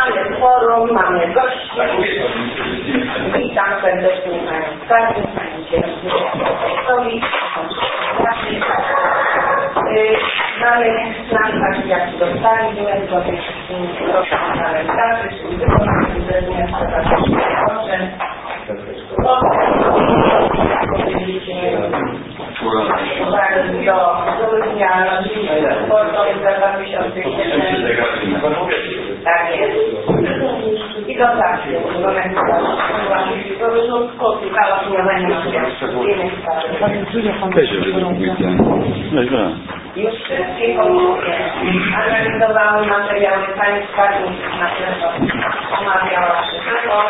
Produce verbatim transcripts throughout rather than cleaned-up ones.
Mamy forum, mamy gości. Witam serdecznie Panią Skarbnik, Pani Kierownik, Mamy plan taki jak dostaliśmy, do tych proszę parlamentarzy, czyli wykonanie zezwolenia proszę. Do grudnia sportowych za dwa tysiące siedemnaście. Tak jest. I do pracy. Posłuchała opiniowania innych spraw. Też jest wesoło. Już wszystkie komisje analizowały materiały Pani Skarbnik na pewno omawiała wszystko.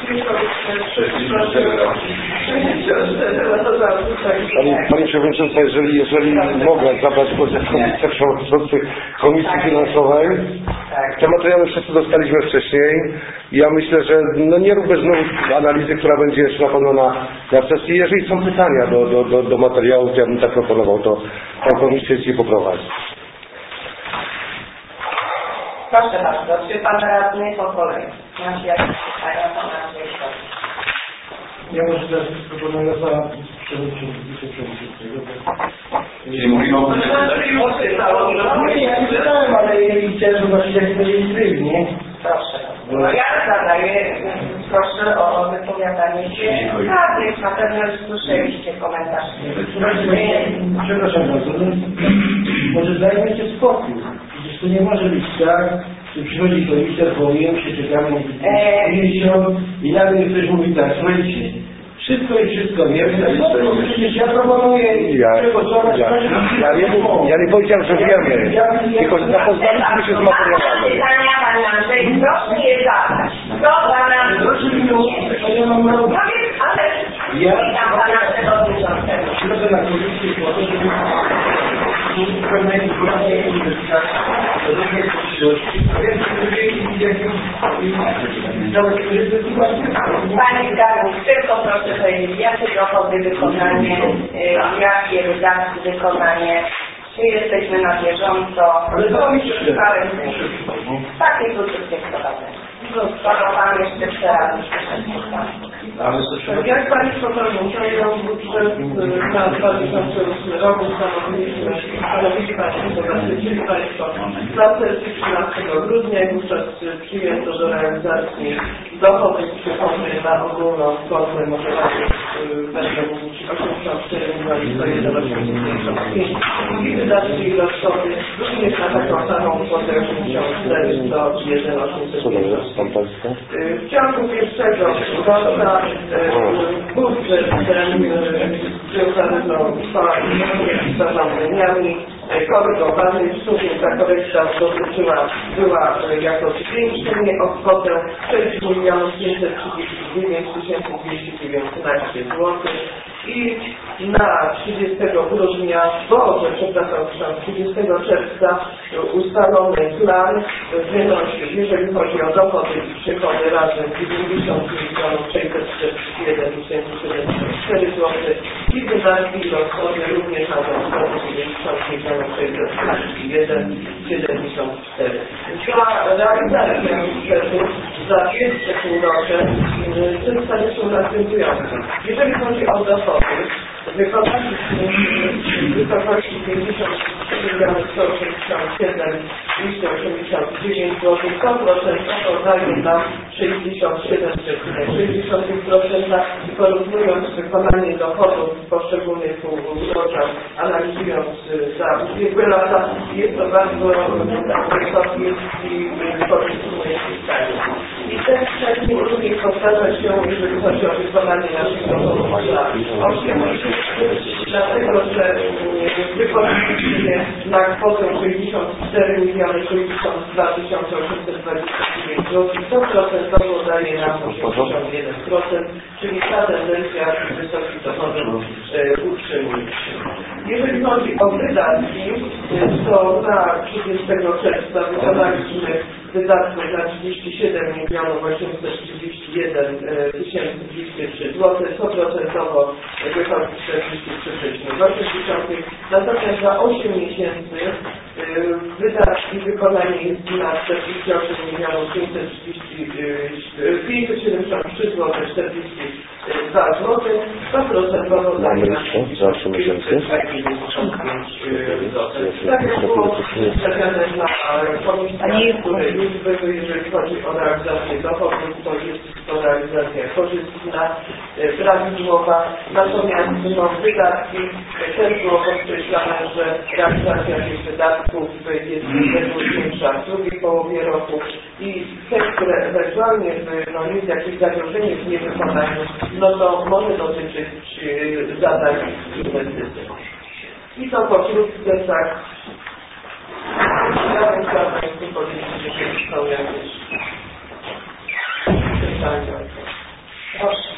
Pani, Pani Przewodnicząca, jeżeli, jeżeli mogę zabrać głos jako wiceprzewodniczący Komisji Finansowej, te materiały wszyscy dostaliśmy wcześniej. Ja myślę, że no nie róbmy znowu analizy, która będzie jeszcze na pewno na, na sesji. Jeżeli są pytania do, do, do, do materiałów, to ja bym tak proponował, to tą komisję ci poprowadzi. Proszę bardzo, czy Pan radny po kolei? Macie jakieś pytania Pana Wojska? Ja może teraz proponuję Pana Wiceprzewodniczącego. Nie mówimy o Nie, ja nie pytałem, ale jeżeli chciałem zobaczyć, jak to jest tryb, nie? Proszę. No ja zadaję, proszę o wypowiadanie się radnych. Na pewno już słyszeliście komentarz. Przepraszam bardzo, może dajmy się spokój. Przecież to nie może być tak, że przychodzi komisja, powołujemy się, czekamy na miesiąc i nagle ktoś mówi tak, słuchajcie, wszystko i wszystko wiemy, no to przecież ja proponuję Ja, przegłosować. ja, ja, nie, ja nie powiedziałem, że wiemy, tylko zapoznaliśmy się z materiałami. Pytania Pan Andrzej, proszę je zadać. Co Pana Ja mam mało. No więc, ale witam Pana Przewodniczącego. Proszę na komisję po to, żeby pewne informacje uzyskać, różne środki, Pani Skarbnik, tylko proszę powiedzieć, jakie dochody wykonanie, jakie wydatki wykonanie, czy jesteśmy na bieżąco, ale to mi się takie krótkie wprowadzenie. Pan jeszcze chce raz. Jak Państwo pamiętają, budżet na dwa tysiące ósmy rok ustanowiliśmy, stanowili Państwo, zaprosili Państwo na sesji trzynastego grudnia i wówczas przyjęto do realizacji dochody i przychody na ogólną kwotę motywacji będą osiemdziesiąt cztery miliony sto jeden osiemdziesiąt pięć i wydatki i rozchody również na taką samą kwotę osiemdziesiąt cztery sto jeden osiemset pięćdziesiąt. W ciągu pierwszego roczna budżet ten był zarówno z zarządzeniami korygowany. W sumie ta korekta dotyczyła, była jako zwiększenie o kwotę sześć milionów pięćset trzydzieści dziewięć tysięcy dwieście dziewiętnaście złotych i na trzydziestego grudnia, Boże, przepraszam, trzydziestego czerwca ustalony plan wynosi, jeżeli chodzi o dochody i przychody razem dziewięćdziesiąt milionów sześćset czterdzieści jeden tysięcy siedemdziesiąt cztery złotych i wydatki i rozchody również na sto dziewięćdziesiąt milionów sześćset trzydzieści jeden tysięcy siedemdziesiąt cztery. Dla realizacji budżetu za pierwsze półrocze przedstawię się następujące. Jeżeli chodzi o dochody, wykonaliśmy w wysokości pięćdziesiąt trzy miliony sto osiemdziesiąt siedem tysięcy dwieście osiemdziesiąt dziewięć złotych, sto procent to daje nam sześćdziesiąt siedem przecinek sześć procent i porównując wykonanie dochodów w poszczególnych półroczach, analizując za ubiegłe lata, jest to bardzo wysoki i korzystuje się. I ten wcześniej również powtarza się, jeżeli chodzi o wykonanie naszych dochodów za osiem miesięcy, dlatego że wykonaliśmy na kwotę sześćdziesiąt cztery miliony sześćdziesiąt dwa tysiące osiemset dwadzieścia dziewięć złotych, sto procent daje nam osiemdziesiąt jeden procent, czyli ta tendencja wysokich dochodów utrzymuje się. Jeżeli chodzi o wydatki, to na trzydziestego czerwca wykonaliśmy wydatków na trzydzieści siedem milionów osiemset trzydzieści jeden tysięcy dwieście trzy złotych, sto procent wychodzi czterdzieści trzy przecinek osiem. Natomiast za osiem miesięcy Wydatki, wykonanie jest na czterdzieści osiem milionów pięćset siedemdziesiąt trzy złote czterdzieści dwa złote, sto procent powodzenia za trzy miesiące. Tak jak było przedstawione na komisji, której liczby, jeżeli chodzi o realizację dochodów, to jest to realizacja korzystna, prawidłowa, natomiast no, wydatki też było podkreślane, że realizacja tych wydatków jest większa w drugiej połowie roku i te, które ewentualnie no, jest jakieś zagrożenie w niewykonaniu, no to może dotyczyć zadań inwestycyjnych. I to pokrótce tak. Chciałbym Państwu powiedzieć, że są jakieś pytania. Proszę.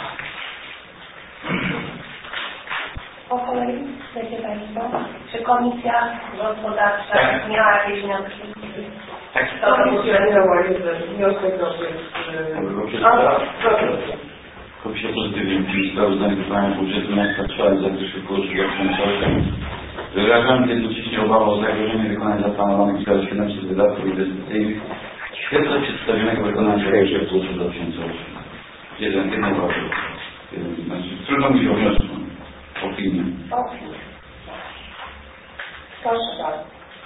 Po kolei, chcecie Państwo? Czy Komisja Gospodarcza tak. miała jakieś wnioski? Tak. To Komisja miała jeden wniosek, to jest... A, proszę. Komisja pozytywnie przyjęła sprawozdanie wykonania budżetu miasta Trwale w zakresie kosztów dwa tysiące osiem. Wyrażamy jednocześnie obawę o zagrożenie wykonania zaplanowanych celu siedemset wydatków inwestycyjnych w świetle przedstawionego wykonania zakresie kosztów dwa tysiące osiem. Jeden, jeden uwagę. Znaczy, trudno mówić o wniosku. Opinię. Proszę bardzo.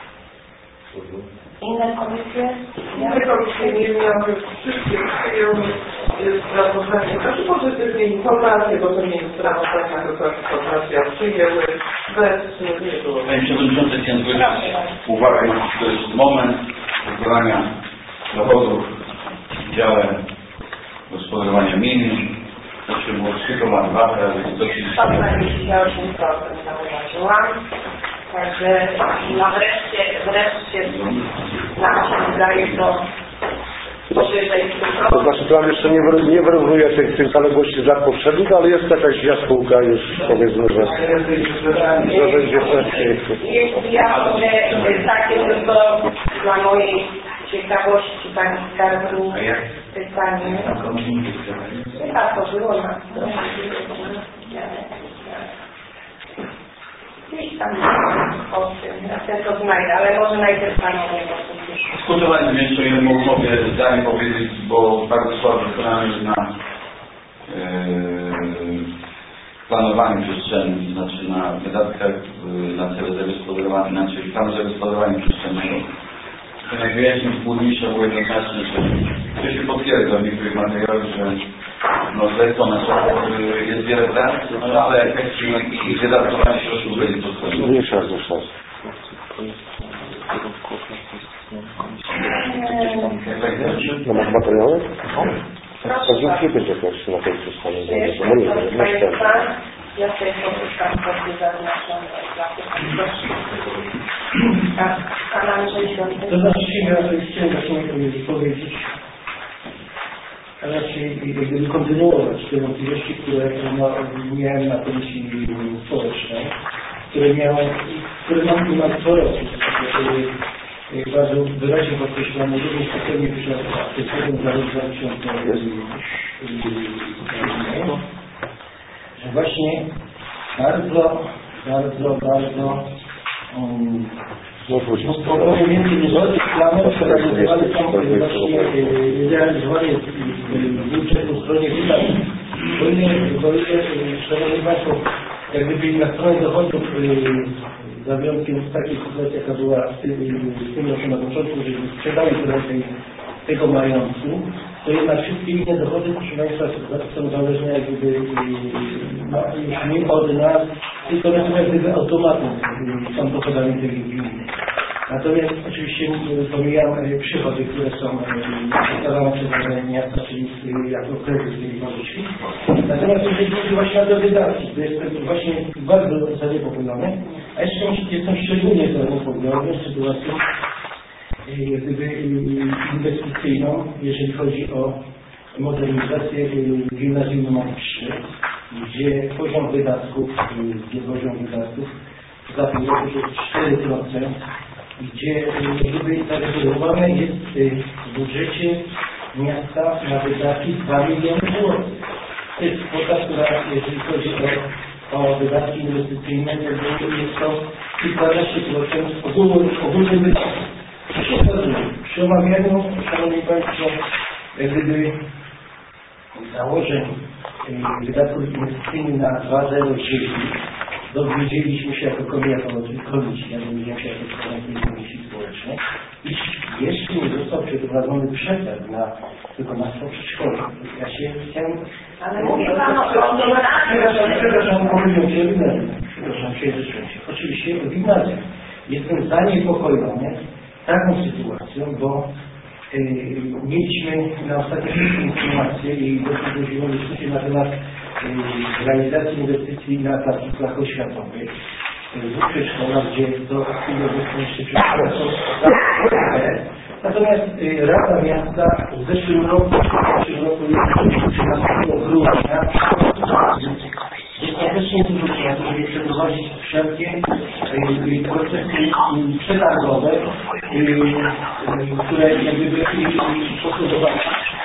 Inne komisje? Inne komisje nie miały wszystkie przyjęły sprawozdanie, znaczy pozytywnie informacje, bo to nie jest sprawozdanie, tylko informacja przyjęły bez, nie było. Panie Przewodniczący, chciałem zwrócić uwagę, to jest moment wykonania dochodów w dziale gospodarowania mieniem. To było trzy przecinek dwa razy sto trzydzieści osiem procent zauważyłam. Także no wreszcie, wreszcie nam się wydaje to powyżej To znaczy plan jeszcze nie, wyr nie wyrównuje tych, tych zaległości z lat poprzednich, ale jest jakaś jaskółka już, powiedzmy, że, że będzie wreszcie. Jeśli ja mogę takie tylko dla mojej ciekawości Pani Skarbnik pytanie. Chyba to było na gdzieś tam ja ten to znajdę, ale może najpierw Pani nie Skutowałem jeszcze jedną mogę zdanie powiedzieć, bo bardzo słabo wykonałem na yy, planowaniu przestrzennym, znaczy na wydatkach yy, na cele zagospodarowania, znaczy planu zagospodarowania przestrzennego. Jak wyjaśnił burmistrza było jednocześnie, że to się potwierdza w niektórych materiałach, że no zlecone są, jest wiele prac, no, ale efekty i wydatkowanie środków będzie podchodziło. Nie szans, nie szans. No masz materiały? To zróbcie być jakoś na tej przestrzeni. Ja sobie pozyskam kopię zaznaczone dla Pan Andrzej Świątek. To znaczy się, ja chciałem właśnie powiedzieć, a raczej jakby kontynuować te wątpliwości, które no, miałem na Komisji Społecznej, które miałem, które mam tu na co roku. Bardzo wyraźnie podkreślamy, również specjalnie wyświadczony za rok dwa tysiące osiem, że właśnie bardzo, bardzo, bardzo um, spokojnie między niezgodnych planów realizowane są właśnie realizowane budżet po stronie wydatków. Bo ile, bo ile, szanowni Państwo, jak gdyby na stronie dochodów za wyjątkiem takiej sytuacji, jaka była w tym, w tym roku na początku, że sprzedali trochę tej, tego majątku, to jednak wszystkie inne dochody, proszę Państwa, są zależne jak gdyby no, już nie od nas, tylko one są jak gdyby automatem, są dochodami tej gminy. Natomiast oczywiście pomijam przychody, które są przekazane przez miasta, czyli jako kredyt tej pożyczki. Natomiast jeżeli chodzi właśnie o te wydatki, to jestem właśnie bardzo zaniepokojony, a jeszcze jestem szczególnie zaniepokojony sytuacją jak gdyby inwestycyjną, jeżeli chodzi o modernizację gimnazjum numer trzy, gdzie poziom wydatków, gdzie poziom wydatków zapisał się cztery procent, gdzie gdyby zarejestrowane jest w budżecie miasta na wydatki dwa miliony złotych. To jest kwota, która jeżeli chodzi o, o wydatki inwestycyjne, to jest to kilkanaście procent ogólnym wydatków. Co się okazuje? Przy omawianiu, Szanowni Państwo, jak gdyby założeń wydatków inwestycyjnych na dwa zero dziewięć dowiedzieliśmy się jako komisji, ja dowiedziałem się jako członek Komisji Społecznej, iż jeszcze nie został przeprowadzony przetarg na wykonawstwo przedszkola. Ja się chciałem... Ale mówi Pan o Przepraszam, przepraszam, pomyliłem się o gimnazjum. Przepraszam, przejeżdżę się. Oczywiście o gimnazjum. Jestem zaniepokojony taką sytuacją, bo yy, mieliśmy na ostatniej informację i doszło do dyskusji na temat yy, realizacji inwestycji na placówkach oświatowych w przedszkolach, gdzie do chwili obecnej jeszcze przedszkola są natomiast yy, Rada Miasta w zeszłym roku, w zeszłym roku trzynastego grudnia dostatecznie dużo czasu, żeby przeprowadzić wszelkie y, procesy y, przetargowe, y, y, które jak gdyby postulowane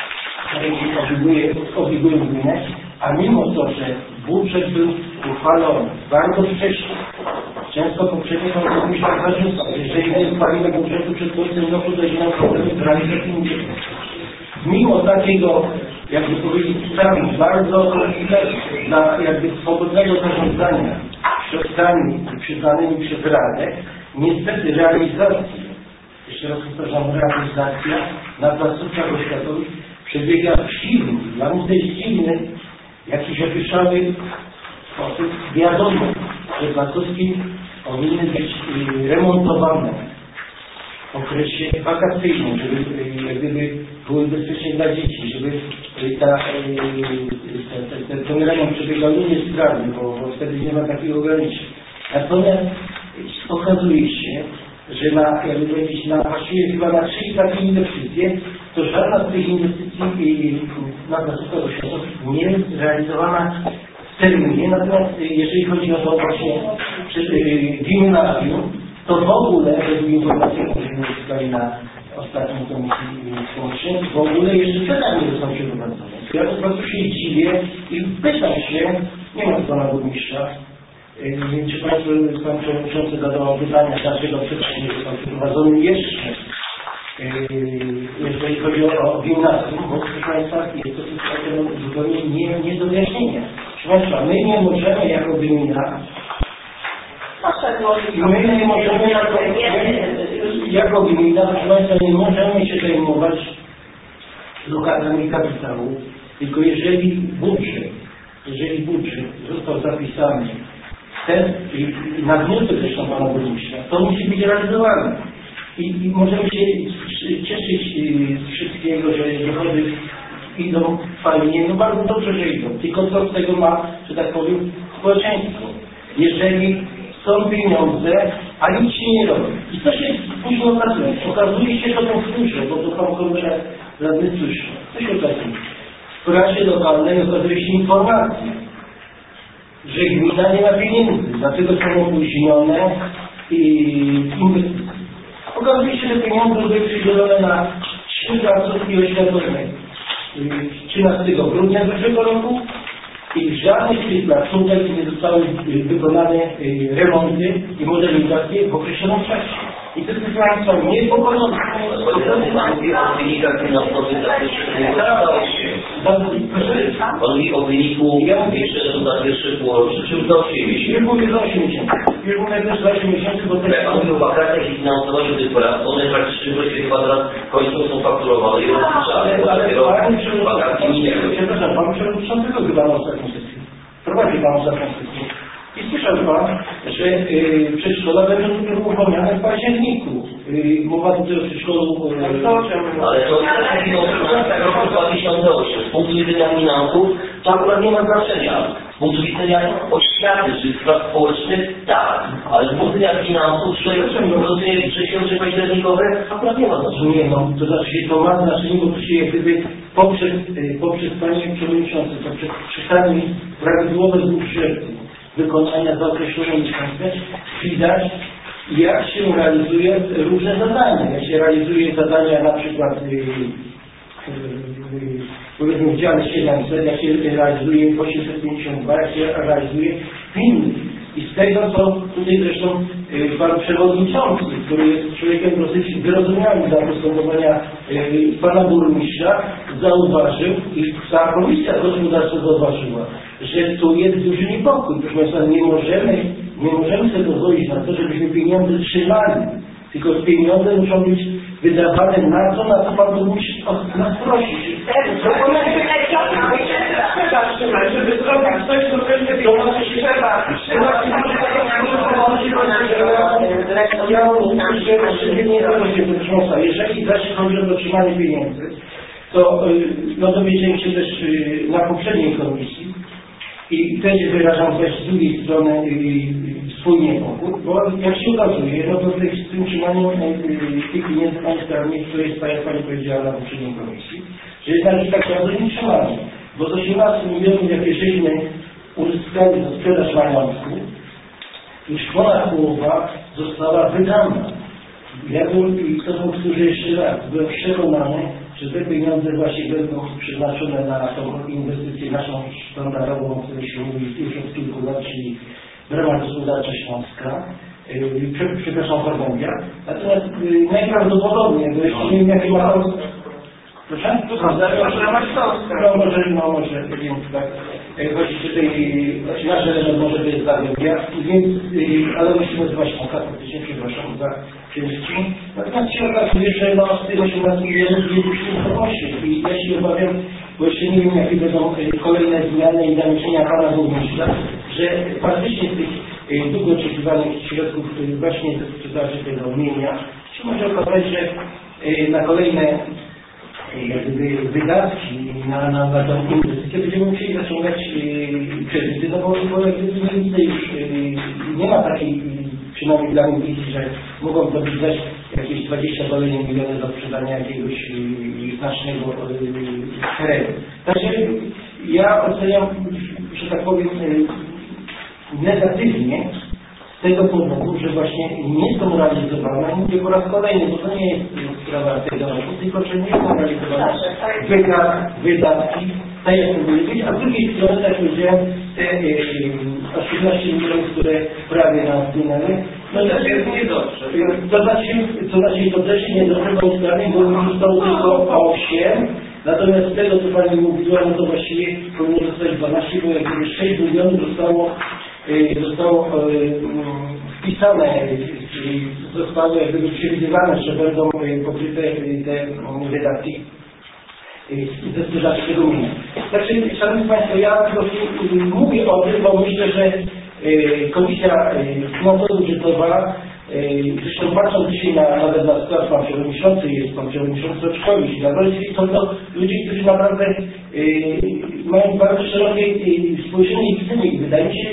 obligują gminę, a mimo to, że budżet był uchwalony bardzo wcześnie, często poprzednio pan burmistrz zarzucał, jeżeli nie uchwalimy budżetu przed końcem roku, to będzie nam problemy z realizacją budżetu. Mimo takiego, jakby powiedzieć, sprawy bardzo dla jakby swobodnego zarządzania środkami przyznanymi przez Radę, niestety realizacja, jeszcze raz powtarzam, realizacja na placówkach oświatowych przebiega w silny, dla mnie to jest dziwny, jakiś opieszały sposób. Wiadomo, że placówki powinny być remontowane w okresie wakacyjnym, żeby jak gdyby były bezpieczne dla dzieci, żeby ta, ten, ten remont przebiegał niesprawnie, bo, bo wtedy nie ma takich ograniczeń. Natomiast okazuje się, że na, jakby powiedzieć, na właściwie chyba na trzy takie inwestycje, to żadna z tych inwestycji na placówkach oświatowych nie jest realizowana w terminie. Natomiast jeżeli chodzi o to właśnie gimnazjum, to w ogóle, według informacji, które uzyskali na ostatniej komisji społecznej, w ogóle jeszcze teraz nie został przeprowadzony. Ja po prostu się dziwię i pytam się, nie ma pana burmistrza, nie wiem, czy Państwo, Pan Przewodniczący zadawał pytania, dlaczego przecież nie został przeprowadzony jeszcze, jeżeli chodzi o, o gimnazjum, bo proszę Państwa, jest to sytuacja zupełnie nie, nie do wyjaśnienia. Proszę Państwa, my nie możemy jako gmina, my nie możemy jako, jako gmina, proszę Państwa, nie możemy się zajmować lokatami kapitału, tylko jeżeli budżet, jeżeli budżet został zapisany ten, na wniosek zresztą Pana Burmistrza, to musi być realizowane. I, I możemy się cieszyć z wszystkiego, że dochody idą fajnie, no bardzo dobrze, że idą. Tylko co z tego ma, że tak powiem, społeczeństwo. Jeżeli są pieniądze, a nic się nie robi. I co się później okazuje? Okazuje się, że to słyszę, bo to Pan Komisarz radny słyszy. Co się okazuje? W prasie lokalnej okazuje się informacja, że gmina nie ma pieniędzy, dlatego są opóźnione inwestycje. Okazuje się, że pieniądze były przydzielone na trzy placówki oświatowe trzynastego grudnia zeszłego roku i w żadnej z tych placówek nie zostały wykonane remonty i modernizacje w określonym czasie. I to jest, proszę Państwa, niepokojące. O wynikach finansowych On mówi o wyniku większego za pierwszy półrocz, czym za osiem miesięcy. Nie mówię za osiem miesięcy. Nie mówię też za osiem miesięcy, bo też... Jak Pan mówił o wakacjach i finansowaniu tych prac, one praktycznie właściwie chyba teraz końcą są fakturowane i rozliczane, bo dopiero wakacje minęły. Przepraszam, Pan Przewodniczącego chyba na ostatnią sesję. Prowadzi Pan ostatnią sesję. I słyszał Pan, że yy, przedszkola będą uruchomione w październiku. Yy, mowa tutaj o przedszkolu... Yy, ale to jest roku dwa tysiące osiem. Z punktu widzenia finansów to akurat nie ma znaczenia. Z punktu widzenia oświaty czy spraw społecznych tak, ale z punktu widzenia finansów, że rozumiem, że książki październikowe akurat nie ma znaczenia. Nie no, to znaczy to ma znaczenie, bo to się jak gdyby poprzez, yy, poprzez Panie Przewodniczący, poprzez czytanie prawidłowe budżetu, wykonania za określone miesiące, widać, jak się realizuje różne zadania. Jak się realizuje zadania na przykład yy, yy, powiedzmy w dziale siedemset, jak się realizuje osiemset pięćdziesiąt dwa, jak się realizuje w innych. I z tego, co tutaj zresztą pan przewodniczący, który jest człowiekiem dosyć wyrozumiałym dla postępowania pana burmistrza, zauważył i cała Komisja Gospodarcza zauważyła, że tu jest duży niepokój. Proszę Państwa, nie możemy, nie możemy sobie pozwolić na to, żebyśmy pieniądze trzymali. Tylko pieniądze muszą być wydawane na to, na co pan burmistrz nas prosi. Trzeba trzymać, żeby zrobić coś, co będzie trzeba. Trzeba. Ja nie proszę, jeżeli właśnie chodzi o dotrzymanie pieniędzy, to no dowiedziałem się też na poprzedniej komisji i też wyrażam też z drugiej strony swój niepokój, bo jak się okazuje, no to w tym trzymaniu tych pieniędzy Pani Skarbnik, to jest, tak jak Pani powiedziała na poprzedniej komisji, że jednak tak naprawdę nie trzymali, bo z osiemnastu milionów, jakie żeśmy uzyskali za sprzedaż majątku, już ponad połowa została wydana. Ja byłem, i to powtórzę jeszcze raz, byłem przekonany, że te pieniądze właśnie będą przeznaczone na tą inwestycję naszą sztandarową, o której się mówi już od kilku lat, czyli Brama Gospodarcza Śląska, yy, przepraszam, Zagłębia. Natomiast yy, najprawdopodobniej, bo jeszcze nie wiem, jakie ma to... Proszę? Brama Śląska. No może, no może, wiem, tak. Chodzi tutaj, nasz element może być Zagłębia, więc, yy, ale musimy nazywać Śląska, faktycznie, przepraszam za przejściu. Natomiast się okazuje, że no, z tych osiemnastu milionów jest osiem i ja się obawiam, bo jeszcze nie wiem, jakie będą kolejne zmiany i zamieszczenia pana burmistrza, że faktycznie z tych długo oczekiwanych środków właśnie ze sprzedaży tego mienia się może okazać, że na kolejne jakby wydatki na, na, na tą inwestycję będziemy musieli zaciągać kredyty, no bo, bo jakby nie, już nie ma takiej, przynajmniej dla mnie, że mogą to być też jakieś dwadzieścia milionów do sprzedania jakiegoś znacznego terenu. Także ja oceniam, że tak powiem, negatywnie z tego powodu, że właśnie nie są realizowane, mówię po raz kolejny, bo to nie jest sprawa tego roku, tylko że nie są realizowane wydatki, tak jak powinny być, a z drugiej strony, tak jak powiedziałem, te osiemnaście milionów, które prawie nam wpłynęły, no to jest niedobrze. To znaczy, to znaczy to też niedobrze, bo ustawienie, bo już zostało tylko osiem, natomiast z tego, co Pani mówiła, no to właściwie powinno zostać dwanaście, bo jakby sześć milionów zostało, zostało wpisane, zostało jakby przewidywane, że będą pokryte te wydatki ze sprzedaży tego mienia. Znaczy, Szanowni Państwo, ja po prostu mówię o tym, bo myślę, że Komisja Finansowa Budżetowa, zresztą patrząc dzisiaj na, nawet na skład pan przewodniczący, jest pan przewodniczący Oczkowicz, naprawdę są to ludzie, którzy naprawdę mają bardzo szerokie spojrzenie i widzenie i wydaje mi się,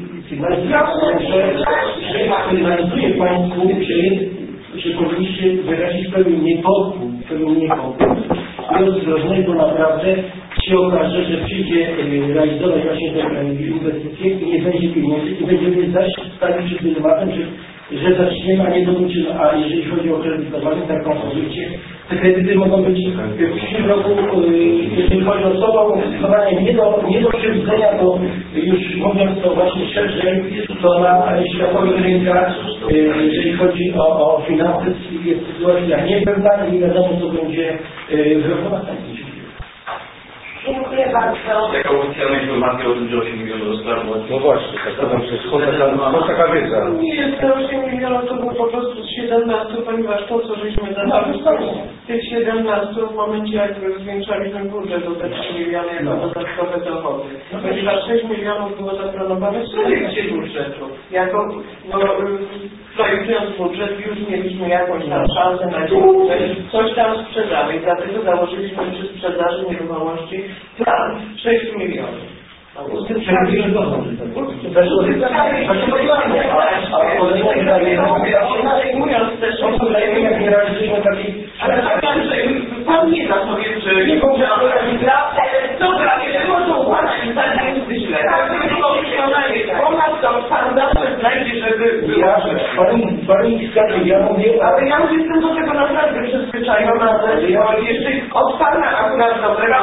że sygnalizuje Państwu, że, że powinniście wyrazić pewien niepokój, pewien niepokój i ostrożność, bo naprawdę się okaże, że przyjdzie realizować właśnie te inwestycje i nie będzie pieniędzy i będziemy zaś stali przed dylematem, że, że zaczniemy, a nie dokończymy. A jeżeli chodzi o kredytowanie, tak Pan powiedzicie, te kredyty mogą być w przyszłym roku, jeżeli chodzi o sobą, nie do, nie do przewidzenia, bo już mówiąc to właśnie szerzej, to na światowych rynkach, jeżeli chodzi o, o finanse, jest sytuacja niepewna i nie wiadomo, co będzie w roku następnym. Dziękuję bardzo. Jaka oficjalna informacja o tym, że osiem milionów zostało? No właśnie, tak to jest skąd taka wiedza? Nie jest to osiem milionów, to było po prostu z siedemnastu, ponieważ to, co żeśmy dali, tych siedemnastu w momencie, jak zwiększaliśmy budżet do te trzy miliony jako dodatkowe dochody. Ponieważ sześć milionów było zaplanowane w projekcie budżetu. Jako, no, projektując budżet, już mieliśmy jakąś tam szansę na to, że coś tam sprzedamy i dlatego założyliśmy przy sprzedaży nieruchomości plan sześć milionów. Przechodzimy do dochody. Mówiąc też o tym, jak nie realizujemy takiej... Ale Pan nie da sobie, że nie może dobra, jeżeli można układać, tak jest źle. Ponadto Pan zawsze znajdzie, żeby... Ja, Pani Skarbnik, ja mówię... Ale ja już jestem do tego naprawdę przyzwyczajony. przyzwyczajona, że jeszcze od Pana akurat dobrego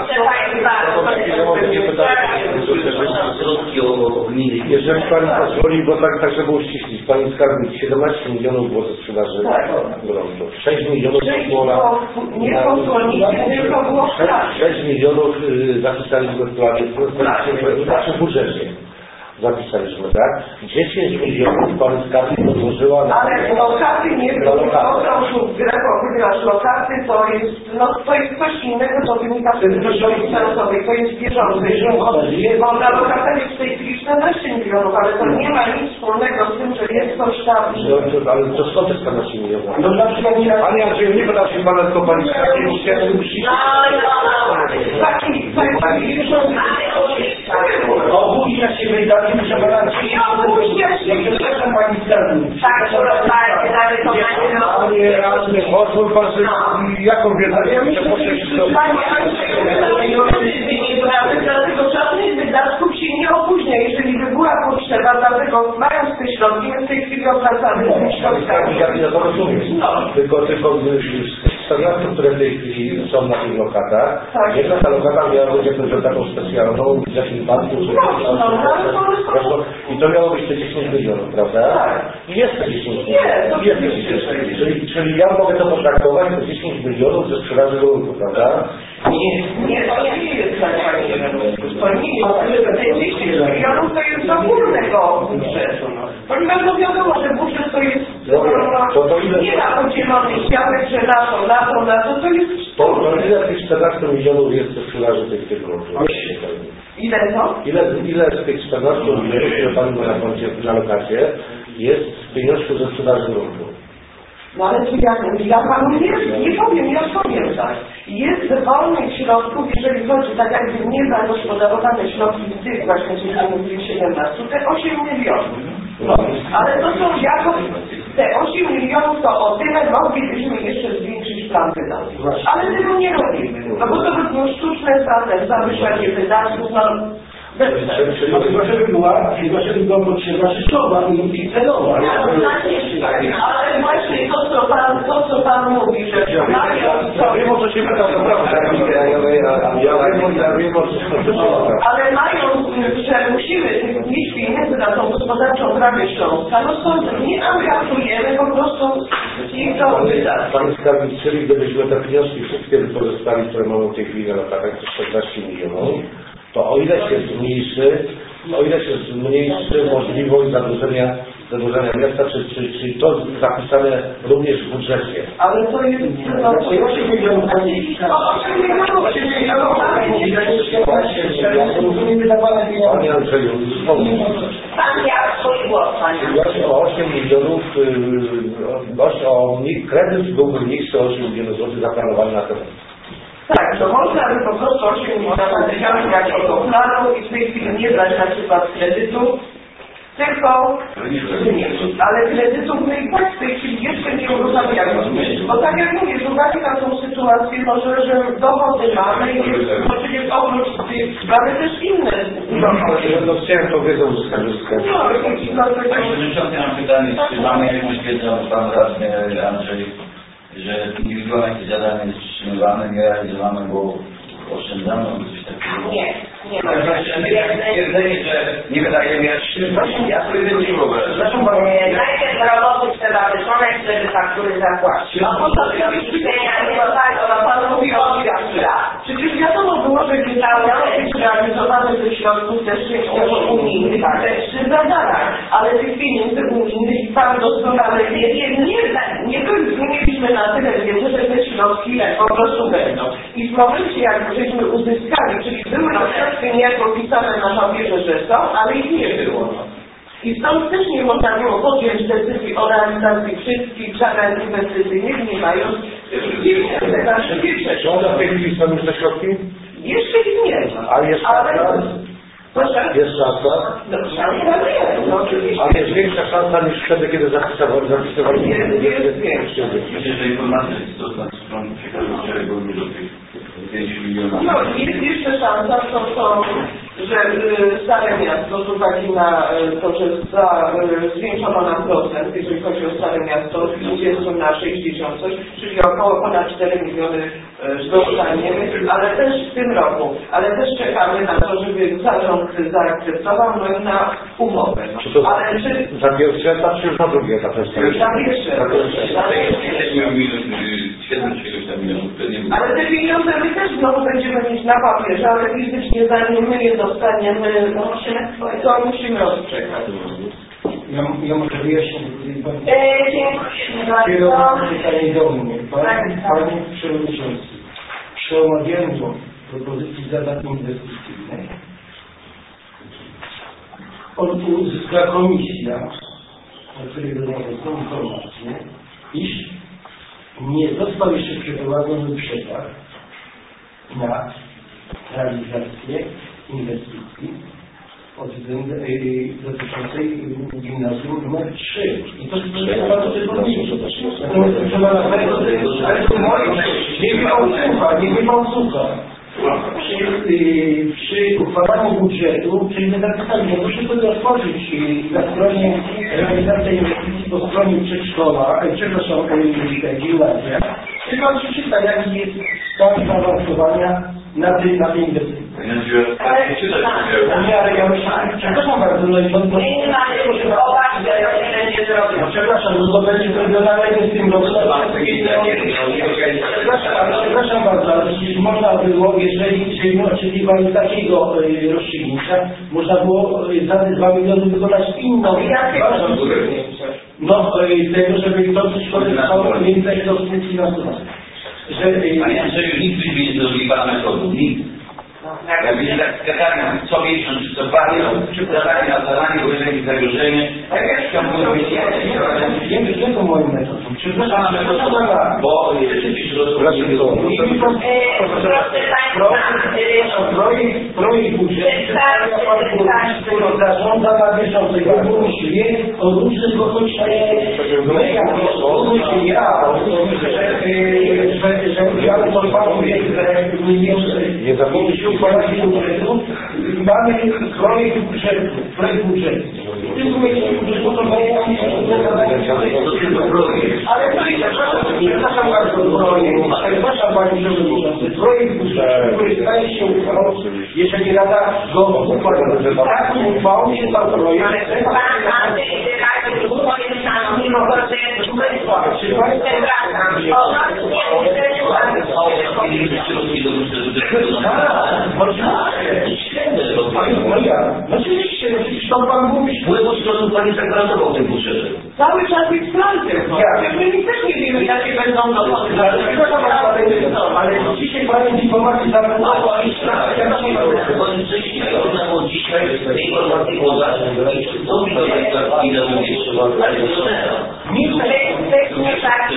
Jeżeli Pani pozwoli, bo tak, tak żeby uściślić, Pani Skarbnik, siedemnaście milionów było ze sprzedaży gruntu, sześć milionów było na... Nie poszło nic, tylko było sześć milionów zapisaliśmy w planie, w naszym budżecie. Zapisaliśmy, tak? dziesięć milionów Pani Skarbnik odłożyła na... Ale lokaty nie było, to wygrasz lokaty, to jest, no to jest coś innego, to wynika z wysokości finansowej, to jest bieżące, bo na lokatach jest w tej chwili czternaście milionów, ale to nie ma nic wspólnego z tym, że jest coś tam. No, to, ale to skąd jest czternaście milionów? No na przykład nie... Pani Andrzeju, nie pytał się Pana, tylko Pani Skarbnik, bo chciałem uściślić. Taki, taki, Opóźnia się wydatki, muszę Pana opóźnia się. Przepraszam Pani Skarbnik. Tak, rozmawiać, ale to Panie radny, pozwól Pan, że jaką wiedzę chcę poszerzyć do... Panie Andrzeju, dlatego żadnych wydatków się nie opóźnia, jeżeli by była potrzeba, dlatego mając te środki, my w tej chwili obracamy tymi środkami. Ja, ja to rozumiem. No. Tylko, tylko z czternastu, które w tej chwili są na tych lokatach, tak. Jedna ta lokata miała być jakąś taką specjalną w jakim banku, czy no, no, no, i to miało być te dziesięć milionów, prawda? Tak. I jest te dziesięć milionów. Jest te dziesięć milionów. Czyli, czyli ja mogę to potraktować, to dziesięć milionów ze sprzedaży gruntu, prawda? Nie, nie, to nie jest dla Pani. To nie jest, ale te dziesięć milionów to jest z ogólnego budżetu. Ponieważ no wiadomo, że budżet to jest to, to ile... nie na podzielony światek, że na to, na to, na to, to jest... To, to ile z tych czternastu milionów jest ze sprzedaży tych, tych gruntów? Ile to? Ile, ile z tych czternastu milionów, które Pani ma na koncie, na lokacie, jest z pieniążków ze sprzedaży gruntu? No ale to ja, ja Panu nie, nie powiem, ja powiem tak. Jest wolnych środków, jeżeli chodzi tak jakby niezagospodarowane środki z tych właśnie, czyli mówili siedemnastu, te osiem milionów. No, ale to są jako, te osiem milionów to o tyle moglibyśmy jeszcze zwiększyć plan wydatków. Ale tego nie robimy, no bo to by było sztuczne zatem, zawyżanie wydatków, no... Chyba, żeby była, chyba, żeby była potrzeba szyszkowa i celowa. Ale właśnie to, co Pan, to, co Pan mówi, że mając... Wiem, o co się pyta, to prawda. Ja wiem, o co się pyta. Ale mając, że musimy mieć pieniędzy na tą gospodarczą Radę Śląska, no stąd nie angażujemy po prostu ich do wydatków. Panie Skarbnik, czyli gdybyśmy te pieniążki wszystkie wykorzystali, które mamy w tej chwili na lokatach, to czternaście milionów, to o ile się zmniejszy, o ile się zmniejszy możliwość zadłużenia, zadłużenia miasta, czy, czy, czy to zapisane również w budżecie? Ale to jest... osiem milionów. Panie Andrzeju, Pan miał swój głos, Panie. o osiem milionów, o kredyt byłby mniejszy o osiem milionów złotych zaplanowany na ten. Tak, to można by po prostu osiem milionów wyciągać od planu i w tej chwili nie brać na przykład kredytu, tylko zmniejszyć. Ale kredytów my i tak w tej chwili jeszcze nie uruchamiamy. Bo tak jak mówię, z uwagi na tą sytuację, może, że dochody mamy i no przecież oprócz tych mamy też inne dochody. No chciałem to wiedzą uzyskać. No i dlatego... Panie Przewodniczący, mam pytanie, czy mamy jakąś wiedzę od Pana Radny Andrzej, że indywidualne jakieś zadanie jest wstrzymywane, nie realizowane, bo oszczędzamy, coś takiego. Nie, nie ma. Twierdzenie, że nie wydajemy, ja sobie nie wyobrażam. Zresztą, bo najpierw roboty trzeba wykonać, żeby faktury zapłacić. A poza tym już nie tak, Pan mówi o świadczeniach. Przecież wiadomo było, że nie miało być realizowane ze środków też częściowo unijnych, też przy zadaniach. Ale tych pieniędzy unijnych Pan doskonale wie, nie, nie, nie, nie mieliśmy na tyle wiedzy, że te środki po prostu będą. I w momencie, jak żeśmy uzyskali, czyli były środki niejako pisane na papierze, że są, ale ich nie było. I stąd też nie można było podjąć decyzji o realizacji wszystkich zadań inwestycyjnych, nie mając pieniędzy na szybkie. Czy one w tej chwili są już te środki? Jeszcze ich nie ma. A jest szansa? Proszę? Jest szansa? No szansa jest, no oczywiście. Ale jest większa szansa niż wtedy, kiedy zapisywali. zapisywali jest, jest większa. Myślę, że informacje z dostęp stron przekazu wczoraj były do tych pięciu milionów. No jest jeszcze szansa, to są że y, Stare Miasto z uwagi na y, to, że za, y, zwiększono nam procent, jeżeli chodzi o Stare Miasto z dwudziestu na sześćdziesiąt coś, czyli około ponad cztery miliony y, dostaniemy, ale też w tym roku, ale też czekamy na to, żeby zarząd zaakceptował no, na umowę. Czy to ale czy... za pierwszy etap, czy już na drugi etap? Za pierwszy etap. Ale te pieniądze my też znowu będziemy mieć na papierze, ale fizycznie zanim my je dostaniemy, no musimy, to musimy odczekać. Ja, ja może wyjaśnię. E, dziękuję bardzo. Pytanie do mnie. Panie, panie Przewodniczący, przy omawianiu propozycji zadań inwestycyjnych uzyska komisja, o której wydaje są informacje, iż nie został jeszcze przeprowadzony przetarg na realizację inwestycji pod względem dotyczącej gimnazjum numer trzy. I to jest bardzo trudniejsze. Natomiast trzeba na pewno, ale to moje, nie wie pan słucha, nie wie pan słucha. Przy, y, przy uchwalaniu budżetu, czyli napisali, że proszę sobie otworzyć y, na stronie realizacji inwestycji po stronie przedszkola, y, przepraszam, y, gimnazja, i pan przeczyta, jaki jest stan zaawansowania na tej na tej inwestycji. Nie, ale ja myślałem, przepraszam bardzo, no i pan proszę. Przepraszam, no to będzie zrobione w tym roku. Przepraszam, przepraszam bardzo, ale jeśli można było, jeżeli, jeżeli oczekiwali takiego y, rozstrzygnięcia, można było y, za te dwa miliony wykonać inną. No, y, tego, żeby to szkoły trwało więcej do finansowania. Że, y, Panie Andrzeju, nikt nie zrobi pana metodu, nikt. Jak będzie tak skakanie co miesiąc, czy co dwa miesiące, czy zadanie na zadanie, bo jest jakieś zagrożenie, tak jak chciałbym powiedzieć, nie, nie to moim metodą. Przepraszam, przepraszam, bo rzeczywiście projekt, projekt budżetu, który zarządza na bieżąco. Ja myślę o różnych okolicznościach. My jako ja, że ja to panu nie zapomnę się uchwalać budżetu, mamy projekt budżetu, projekt budżetu. W tym projekcie budżetu to ale to jest, przepraszam bardzo, projekt, przepraszam Panie Przewodniczący, projekt budżetu, który staje się uchwałą, jeżeli Rada go uchwali. Tak uchwałą się tam projekt. Czy Państwo... Oczywiście, oczywiście, to Pan mówi. Byłego stronu Pani zagwarantował ten budżet. Cały czas jest planty. My też nie wiemy, jakie będą dochody. Ale dzisiaj Pani informacji zabrano, a już raz, ja to nie Pani wcześniej, ona było dzisiaj te informacje podać, i przystąpi do Państwa, ile mówię, ale to nie. Nie tak,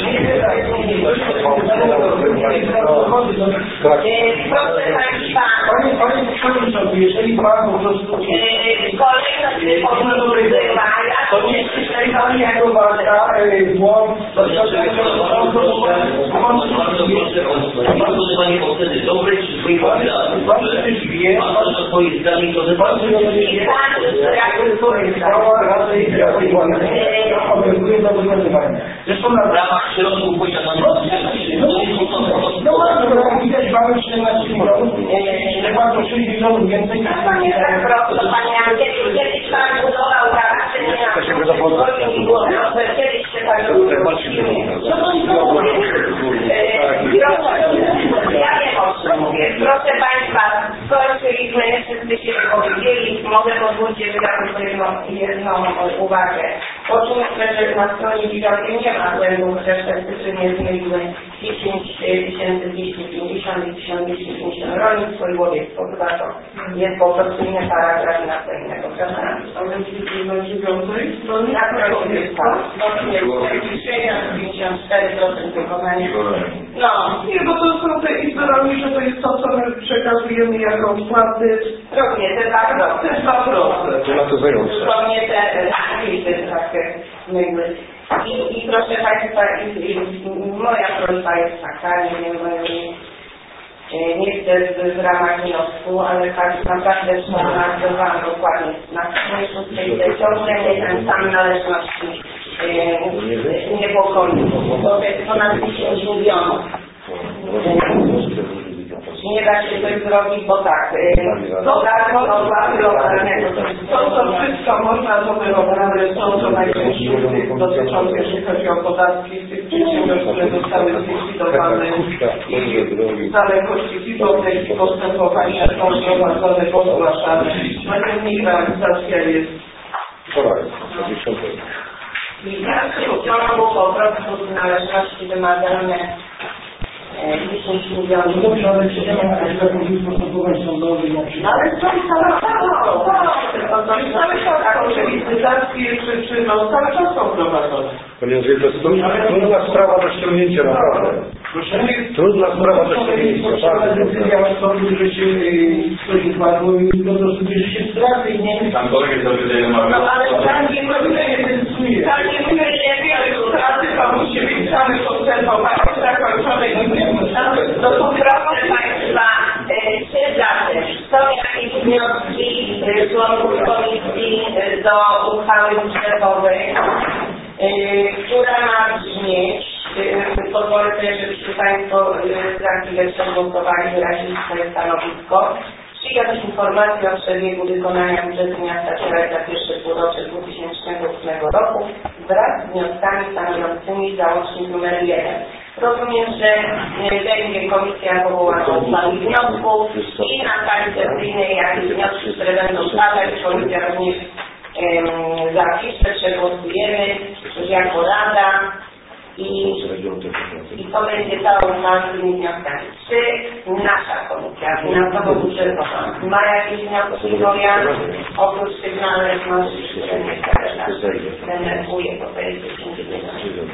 proszę Państwa. Panie Przewodniczący, jeżeli Pan po prostu... Kolejność podmiotowywa, to nie jest Pani jako walka, błąd... Bardzo Pani wtedy dobrej czy złej władzy. Pan też wie... Pan też swoje zdanie, to że Pan obowiązuje do wykonywania. Zresztą na w ramach środków posiadanych no bardzo, widać mamy czternaście milionów, nie bardzo sześć milionów więcej. To nie tak prosto, Panie Andrzej, kiedyś Pan budował garaże, nie na kiedyś się tak robiło. Co to ja wiem, o czym mówię. Proszę Państwa, skończyliśmy, wszyscy się powiedzieli, mogę pozwolić, że dam tylko jedną, jedną uwagę. Poczujmy, że na stronie dziewiątej nie ma błędów, że statystycznie nie zmieniły dziesięć tysięcy dwieście pięćdziesiąt i tysiąc dwieście pięćdziesiąt rolnictwo i łowiectwo. Chyba to jest po prostu inny paragraf następnego. Ale na dziewiątej stronie Na łowiectwo, pięćdziesiąt cztery procent wykonania. No, nie, bo to są te izby rolnicze, to jest to, co my przekazujemy jako wpłaty. Również te dwa Te dwa procent. Klimatyzujące. Zupełnie te aktywy trochę mygły. I, I proszę Państwa, i, i, moja prośba jest taka, nie wiem, nie chcę w, w ramach wniosku, ale tak naprawdę przeanalizowałam dokładnie na stronie szóstej te ciągle mnie ten stan należności e, niepokoi, bo to jest ponad dziesięć milionów. Nie da się coś zrobić, bo tak, podatki lokalnego. To, to wszystko można to wyrobić, są to największe dotyczące, jeśli chodzi o podatki z tych przedsiębiorstw, które zostały zlikwidowane i zaległości hipoteki, postępowania są prowadzone, pozgłaszane. Natomiast realizacja jest... I ja w ciągu po prostu należności wymagalne dziesięć milionów. Dobrze, ale czy nie ma takich postępowań sądowych na przykład? Ale są całe Cały czas taką rewizytację, czy, czy no, cały czas są prowadzone. Panie Andrzej, to jest trudna sprawa do ściągnięcia, naprawdę. Trudna sprawa do ściągnięcia, ale decyzja sądu, że się coś wypadło i po prostu bierze się straty i nie... Tam kolegę zapytają, No ale tam nie decyduje. Tam nie wiele straty, to musi być całe postępowanie zakończone i nie To są proszę Państwa, czy zatem są jakieś wnioski członków komisji do uchwały budżetowej, która ma brzmieć, pozwolę sobie, żebyście Państwo za chwilę przegłosowali, wyrazili swoje stanowisko. Przyjąć informację o przebiegu wykonania budżetu miasta Czerek za pierwsze półrocze dwa tysiące ósmego roku wraz z wnioskami stanowiącymi załącznik numer jeden. Rozumiem, że będzie komisja powołana o uchwale wniosków i na sali sesyjnej jakieś wnioski, które będą padać, komisja również um, zapisze, przegłosujemy jako Rada. I, I to będzie całą z tymi wnioskami. Czy nasza komisja finansowo-budżetowa ma jakieś wnioski, bo ja oprócz tych należności, które mnie denerwuje, bo to jest dziesięć milionów.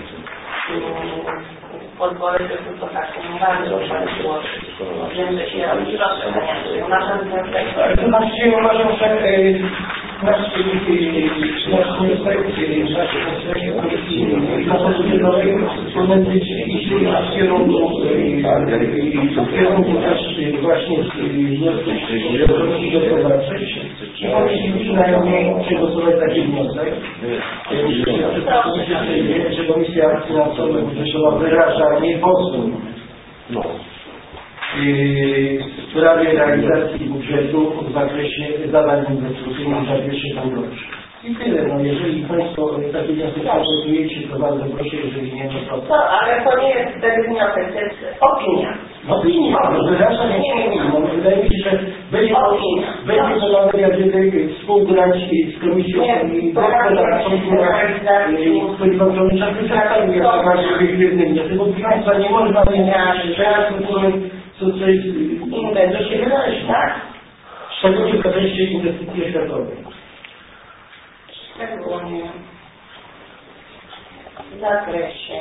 Pozwolę sobie to taką bardzo złożyć. Wiem, że się robi proszę, bo nasza wniosek... Właściwie uważam, że nasz nasz inspekcji, nasze konsekwencje policyjne, nasze budżetowe powinny być iść w kierunku, w kierunku też właśnie wniosków gospodarczych. I powinniśmy przynajmniej przegłosować taki wniosek. Że Komisja Finansowa Budżetowa wyraża niepokój w sprawie realizacji budżetu w zakresie zadań inwestycyjnych za pierwszy półrocze. I tyle. No jeżeli Państwo takie wnioski przygotujecie, to bardzo proszę, jeżeli nie, to No, ale to nie jest wtedy wniosek, to jest opinia. Opinia, no wyraża nie no, wydaje mi się, że będzie będzie to nawet jak gdyby współgrać z Komisją Gospodarczą, która kontrolą czasem czasami jest bardziej obiektywnym wniosek, bo proszę Państwa nie można mieć czasem, którym co coś inne się wyrazi, tak? Szczególnie w kontekście inwestycji oświatowej. Szczególnie w zakresie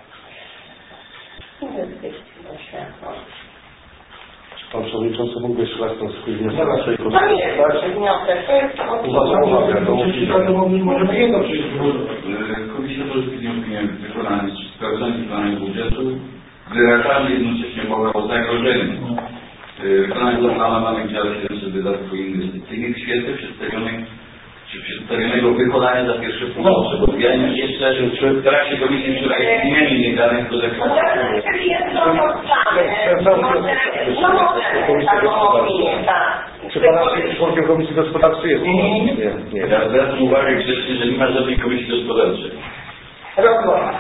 inwestycji oświatowej. Pan Przewodniczący mógłby jeszcze raz ten swój wniosek To nie jest wniosek, to jest Możemy jego przyjść. Komisja pozytywnie opiniuje wykonanie sprawdzenia planu budżetu, wyrażamy jednocześnie mowę o zagrożeniu wykonania zaplanowanych dział siedemset wydatków inwestycyjnych w świetle przedstawionych czy przedstawionego wykonania za pierwsze półrocze. Bo ja jeszcze w trakcie komisji wczoraj nie mieli danych do deklarów. Czy Pan jest członkiem Komisji Gospodarczej jest? Nie, nie, nie. nie. Ja zwracam uwagę grzecznie, że nie ma żadnej Komisji Gospodarczej. Rozmowa.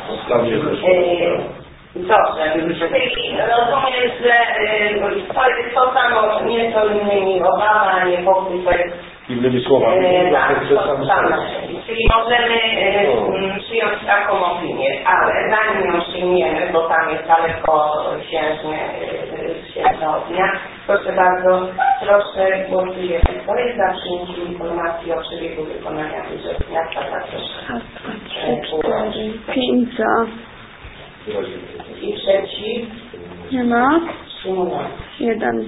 Dobrze, czyli rozumiem, że to jest to samo, nie to innymi obawa, niepokój, to jest innymi słowami. e, tak, to samo. Czyli możemy e, przyjąć taką opinię, ale zanim ją przyjmiemy, bo tam jest daleko siężnie, siężna opinia, proszę bardzo, proszę głosujemy. Kto jest za przyjęciem informacji o przebiegu wykonania budżetu miasta za cztery, pięć za. I przeciw? Nie ma. Przyjmuję. Jeden.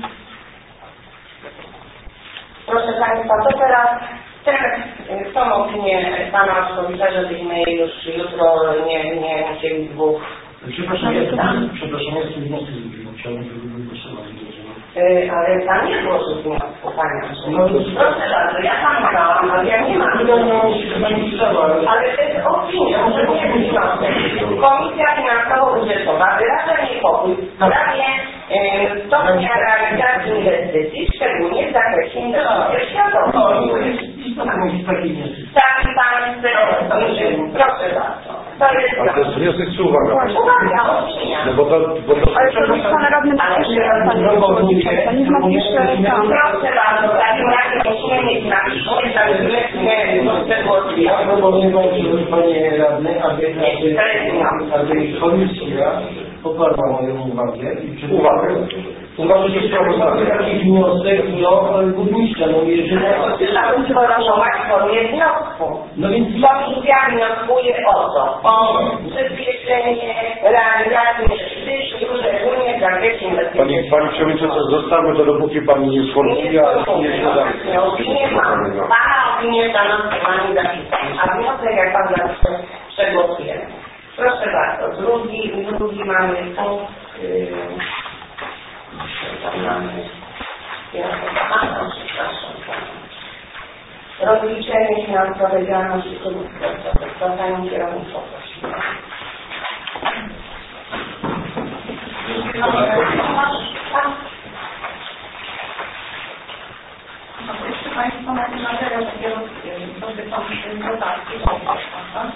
Proszę Państwa, to teraz, teraz tą opinię Pana Arszkowicza, żebyśmy już jutro nie, nie musieli dwóch. Przepraszam, ja to, przepraszam, ja z tym wnioskiem zrobiłem. Chciałbym, żeby był głosowany. Yy, ale tam nie było rzut wniosku, panie. Proszę bardzo, ja tam grałam, ale ja nie mam. Ale to jest opinia, że nie jest wniosek. Komisja Finansowo-Budżetowa wyraża niepokój w sprawie yy, stopnia realizacji inwestycji, szczególnie w zakresie inwestycji oświatowych. Taki pan proszę bardzo. To jest ale to jest wniosek czy uwaga? uwaga, opinia. No bo to... Bo to... Ale to jest pan radny Panie Przewodniczący. Niech napisze tam. Proszę bardzo, w takim razie musimy mieć na piśmie, żebyśmy przegłosili. Ja proponowałem, żeby Panie Radny, aby, aby, aby komisja poparła moją uwagę i przy Uwagę. Uważam, że sprawozdanie. taki wniosek do burmistrza, no jeżeli... Chciałabym sformułować w formie wniosku. No więc Komisja wnioskuje o to, o przyspieszenie realizacji inwestycji, szczególnie w zakresie inwestycji. Pani, pani Przewodnicząca, zostawmy to, dopóki Pani nie sformułuje, a nie się da. Opinię mam. Pana opinię stanowi Pani zapisać, a wniosek, jak Pan zawsze przegłosujemy. Proszę bardzo, drugi, drugi mamy punkt, yy, tam mamy, ja to przepraszam, rozliczenie finansowe działalności klubów sportowych, zwracanie kierownictwa prosimy. Jeszcze Państwo na ten materiał dotyczący dodatki, prawda?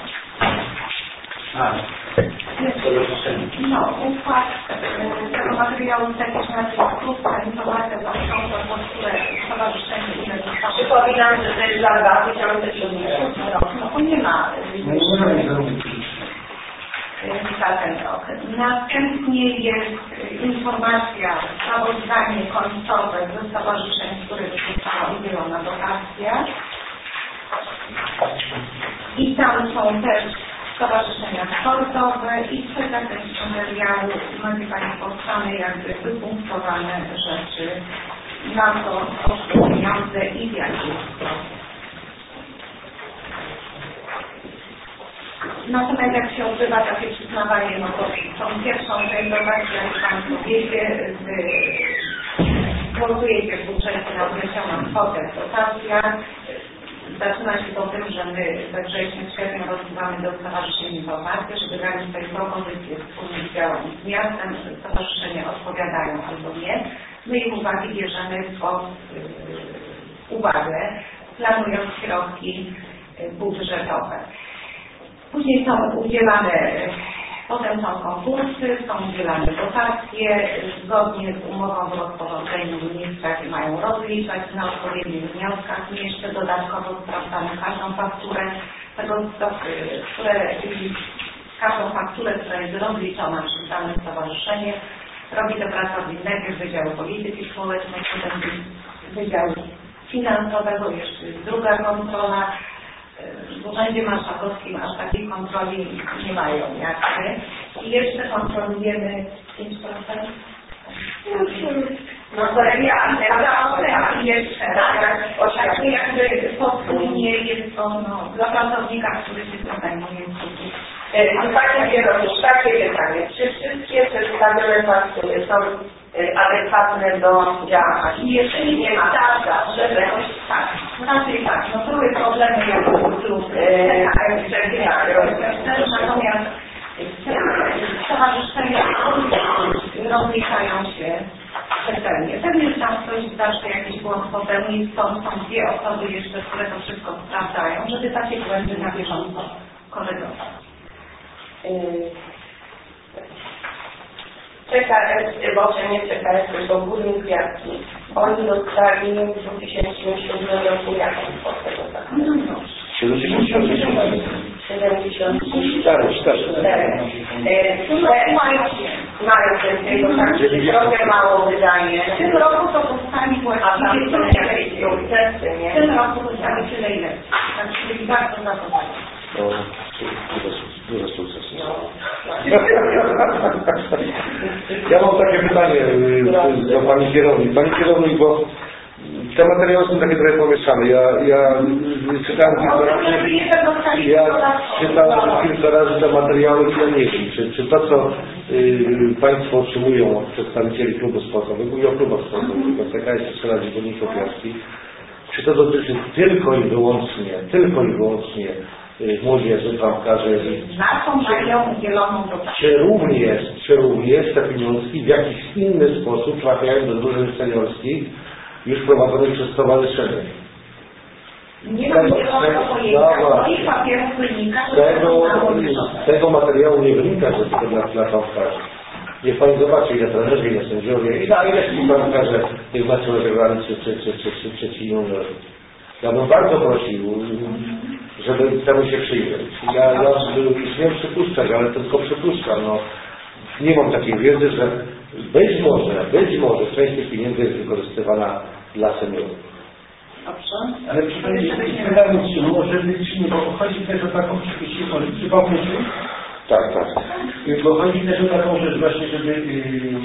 No, układ tego materiału też na tym krótka informacja dotycząca które stowarzyszenie ile zostało. Przypominam, że to jest dla dwa tysiące siódmego roku. No to nie ma za ten rok. Następnie jest informacja, sprawozdanie końcowe ze stowarzyszeń, z których została udzielona dotacja. I tam są też stowarzyszenia sportowe i trzecia część materiału macie Państwo same jakby wypunktowane rzeczy, na to kosztuje pieniądze i w jaki sposób. Natomiast jak się odbywa takie przyznawanie, no to tą pierwszą część dotacji, jak Państwo wiecie, głosujecie w budżecie na określoną kwotę dotacja. Zaczyna się po tym, że my we wrześniu, sierpniu rozbywamy do stowarzyszenia informacje, żeby dali tutaj propozycje wspólnych działań z miastem, że stowarzyszenia odpowiadają albo nie. My ich uwagi bierzemy pod yy, uwagę, planując środki yy, budżetowe. Później są udzielane, potem są konkursy, są udzielane dotacje, zgodnie z umową w rozporządzeniu ministra, jakie mają rozliczać na odpowiednich wnioskach. My jeszcze dodatkowo sprawdzamy każdą fakturę, tego, które, każdą fakturę, która jest rozliczona przez dane stowarzyszenie. Robi to pracownik najpierw Wydziału Polityki Społecznej, potem Wydziału Finansowego, jeszcze jest druga kontrola. W Urzędzie Marszałkowskim aż takiej kontroli nie mają jak my. I jeszcze kontrolujemy pięć procent. No to ja, ja jeszcze raz, takie jakby podwójnie jest to no, dla pracownika, który się tym zajmuje. Panie kierowniku, takie pytanie. Czy wszystkie przedstawione faktury są adekwatne do działania? Jeżeli nie ma tak, że tak, znaczy tak, no były problemy jak lub natomiast stowarzyszenia rozliczają się rzetelnie. Pewnie tam ktoś zawsze jakiś błąd popełni, stąd są dwie osoby jeszcze, które to wszystko sprawdzają, żeby takie błędy na bieżąco korygować. C K S, bo nie C K S, tylko Górnik Kwiatki. Oni dostali w dwa tysiące siódmym roku jaką kwotę dodatku? siedemdziesiąt siedem. siedemdziesiąt cztery, cztery. Mają więcej, bo tak się trochę mało wydaje. W tym roku to dostali właściwie tyle ile. W tym roku dostali tyle ile. Czyli bardzo na to daje. No, duże sukcesy. Ja mam takie pytanie do Pani kierownik. Pani kierownik, bo Te materiały są takie trochę pomieszane. Ja, ja czytałem kilka razy, ja czytałem kilka razy te materiały i ja nie wiem, czy, czy to, co y, Państwo otrzymują od przedstawicieli klubu sportowego, mówię o klubach sportowych, bo taka jest jeszcze raz Górnik Opiarski, czy to dotyczy tylko i wyłącznie, tylko i wyłącznie y, młodzieży, bramkarzy, czy również, czy również te pieniążki w jakiś inny sposób trafiają do drużyn seniorskich, już prowadzonych przez stowarzyszenie. Nie mam zielonego pojęcia, moich papierów wynika, że tego, z tego materiału nie wynika, że to dla, dla bramkarzy. Niech Pani zobaczy, ile trenerzy, ile sędziowie, ile, ile ci bramkarze tych meczów rozegrali, czy, czy, czy, czy, czy, czy ci juniorzy. Ja bym bardzo prosił, żeby temu się przyjrzeć. Ja, ja śmiem przypuszczać, ale tylko przypuszczam. No, nie mam takiej wiedzy, że być może, być może część tych pieniędzy jest wykorzystywana dla seniorów. Dobrze. Ale pytanie, czy może być, bo chodzi też o taką, jeśli chodzi, czy Pan myśli? Tak, tak. Bo chodzi też o taką rzecz właśnie, żeby yy,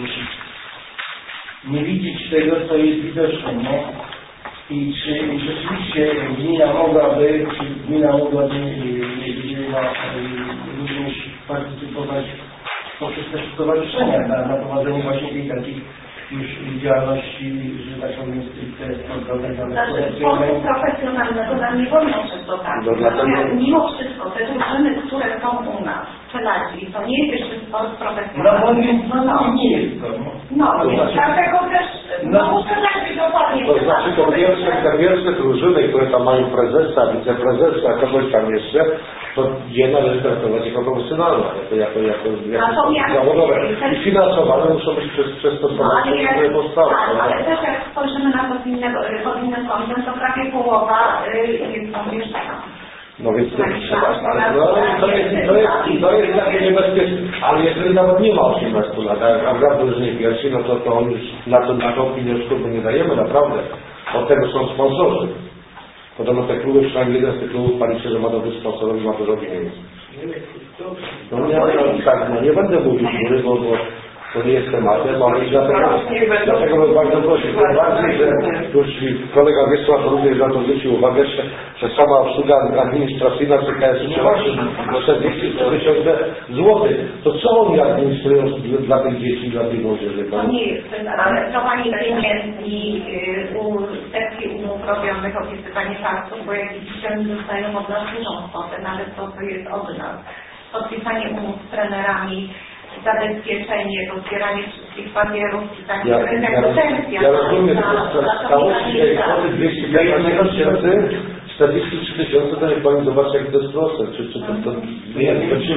nie widzieć tego, co jest widoczne, nie? I czy rzeczywiście gmina mogłaby, czy gmina mogłaby yy, no, yy, również partycypować poprzez też stowarzyszenia na, na prowadzeniu właśnie tej takich już działalności, że tak powiem, stricte sportowej, znaczy, sportu profesjonalnego nam nie wolno przez to tak. Natomiast mimo wszystko te drużyny, które są u nas w Czeladzi, to nie jest jeszcze sport profesjonalny. No, no, no, nie jest to. No, no więc dlatego też, no muszę być dokładnie. To znaczy, to pierwsze, te pierwsze drużyny, które tam mają prezesa, wiceprezesa, kogoś tam jeszcze, to je należy traktować jako profesjonalne, jako, jako, jako, jako zawodowe. I finansowane muszą być przez, przez to stowarzyszenie, które powstało. Tak, ale też jak spojrzymy na to z innego, pod innym kątem, to prawie połowa jest pomieszczona. No więc to trzeba, ale no, to, jest, to, jest, to jest takie niebezpieczne. Ale jeżeli nawet nie ma osiemnastu lat, a gra w drużynie pierwszej, no to, to on już na to, na tą pieniążkę nie dajemy, naprawdę. Od tego są sponsorzy. Podobno te kluby, przynajmniej jeden z tych klubów pani się, że ma dobry sponsorów i ma dużo pieniędzy. No nie, no, tak, no nie będę mówił góry, bo, bo to nie jest tematem, ale i dlatego, dlatego bym bardzo prosił, tym bardziej, że już kolega Wiesław również na to zwrócił uwagę, że, że sama obsługa administracyjna C K S-u trzeba czterdzieści tysięcy złotych. To co oni administrują dla tych dzieci, dla tych młodzieży? To nie jest administrowanie pieniędzy u sekcji umów robionych, opisywanie faktów, bo jak widzicie, oni dostają od nas dużą kwotę, nawet to, co jest od nas. Podpisanie umów z trenerami, zabezpieczenie, pozbieranie wszystkich papierów i tak ja, dalej. Ja, ja rozumiem, że całości tej kwoty dwieście piętnaście tysięcy, czterdzieści trzy tysiące, to niech Pani zobaczy, jak to jest proste. Czy, czy to, to nie, nie, to się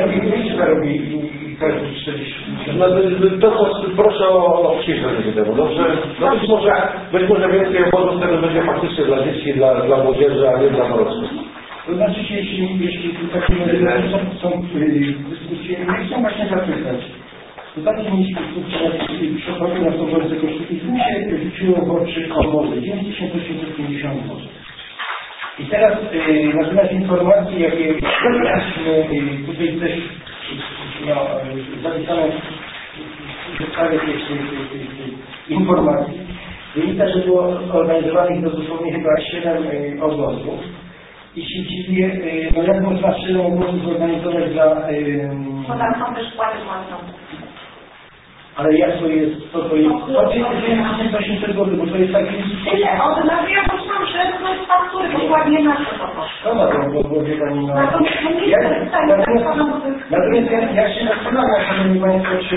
no, to, to proszę o, o przyjrzenie temu. Dobrze? No być może, być może więcej obozów wtedy będzie faktycznie dla dzieci, dla, dla młodzieży, a nie dla dorosłych. To znaczy, jeśli, jeśli takie są, są dyskusje, nie chcą właśnie zapytać. To takie miejsce, które przechodzą na to bardzo kosztuje, tu się rzuciło w oczy obozy, dziewięć tysięcy osiemset pięćdziesiąt złotych. I teraz y, natomiast informacji, jakie y, tutaj też no, zapisane w ustawie tych informacji, wynika, że było organizowanych dosłownie chyba siedem y, obozów. I się dziwię, no jak można siedem obozów zorganizować dla... Bo tam są też płaty własne. Ale jak to jest, co to jest? To jest dziewięć osiemset złotych, bo to jest taki... Tyle, od nas ja poszłam, że to jest faktury, dokładnie na co to poszło. No no, bo wie Pani, no... Natomiast no nie jestem w stanie tak samo... Natomiast ja, ja się zastanawiam, Szanowni Państwo, czy...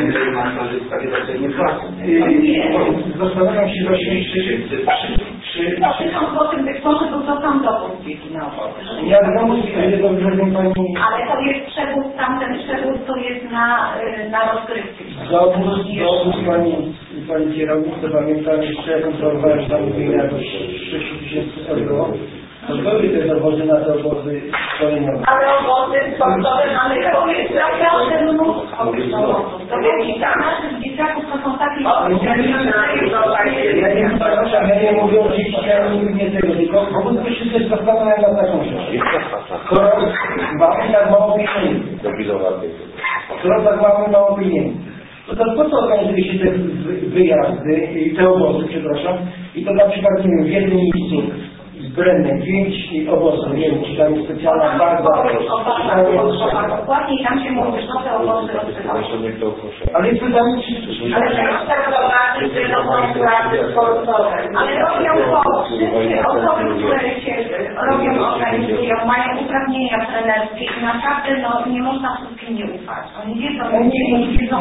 Zastanawiam się właśnie, czy... czy to tysiąc złotych być może, bo to tam dopust dzieci na obozy. Ja znowu nie dobrze wiem Pani... Ale to jest przewód, tamten przewód to jest na, na rozgrywki. Dowód, dowód Pani, Pani kierownicy, pamiętam jeszcze, jak kontrolowałem zamówienia do sześć tysięcy euro. To były te dowozy na te obozy szkoleniowe. Ale obozy sportowe mamy, to jest naprawdę mnóstwo dowodów. To wiecie, naszych dzieciaków to są takie... Ja nie przepraszam, ja nie mówię oczywiście, ani nie tego, tylko po prostu się też zastanawiam na taką rzecz. Skoro mamy tak mało pieniędzy, skoro tak mamy mało pieniędzy, to, to po co organizuje się te wyjazdy, te obozy, przepraszam, i to na przykład, nie wiem, w jednym miejscu z Brennem pięć obozów, nie wiem, czy tam jest specjalna baza, dokładnie i tam się mówi, że te obozy rozsyłają. ale jest pytanie, czy... Ale trzeba tak zobaczyć, że to są pracy sportowe. Ale robią to wszystkie osoby, które się robią, organizują, mają uprawnienia trenerskie i naprawdę no, nie można wszystkim nie ufać. Oni wiedzą, Ja nie wiedzą,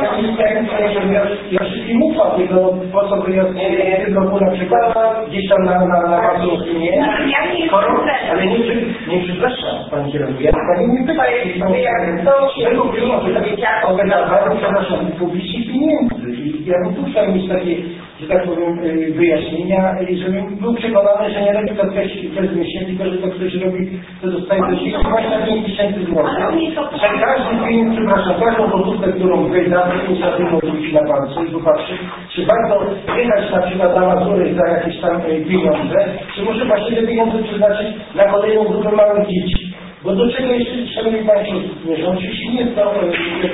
ja wszystkim ufam, tylko po co wyjazd w tym roku na przykład gdzieś tam na, na, na Mazurki, nie? Ale nie, nie przepraszam, pani kierownik, ja pani nie pytaję, czego było, że organizowałem, przepraszam, publicznych pieniędzy i ja bym tu chciał mieć takie, że tak powiem, wyjaśnienia, żebym był przekonany, że nie robi to ktoś bez myślenia, tylko że to ktoś robi, to dostaje do siebie dwadzieścia pięć tysięcy złotych. Że każdy pieniądz, przepraszam, każdą gotówkę, którą wyda, pięć razy mówić na palcu i popatrzy, czy warto jechać na przykład na Mazury za jakieś tam pieniądze, czy może właśnie te pieniądze przeznaczyć na kolejną grupę małych dzieci. Bo do czego jeszcze, szanowni państwo, zmierzą? Oczywiście nie jest to,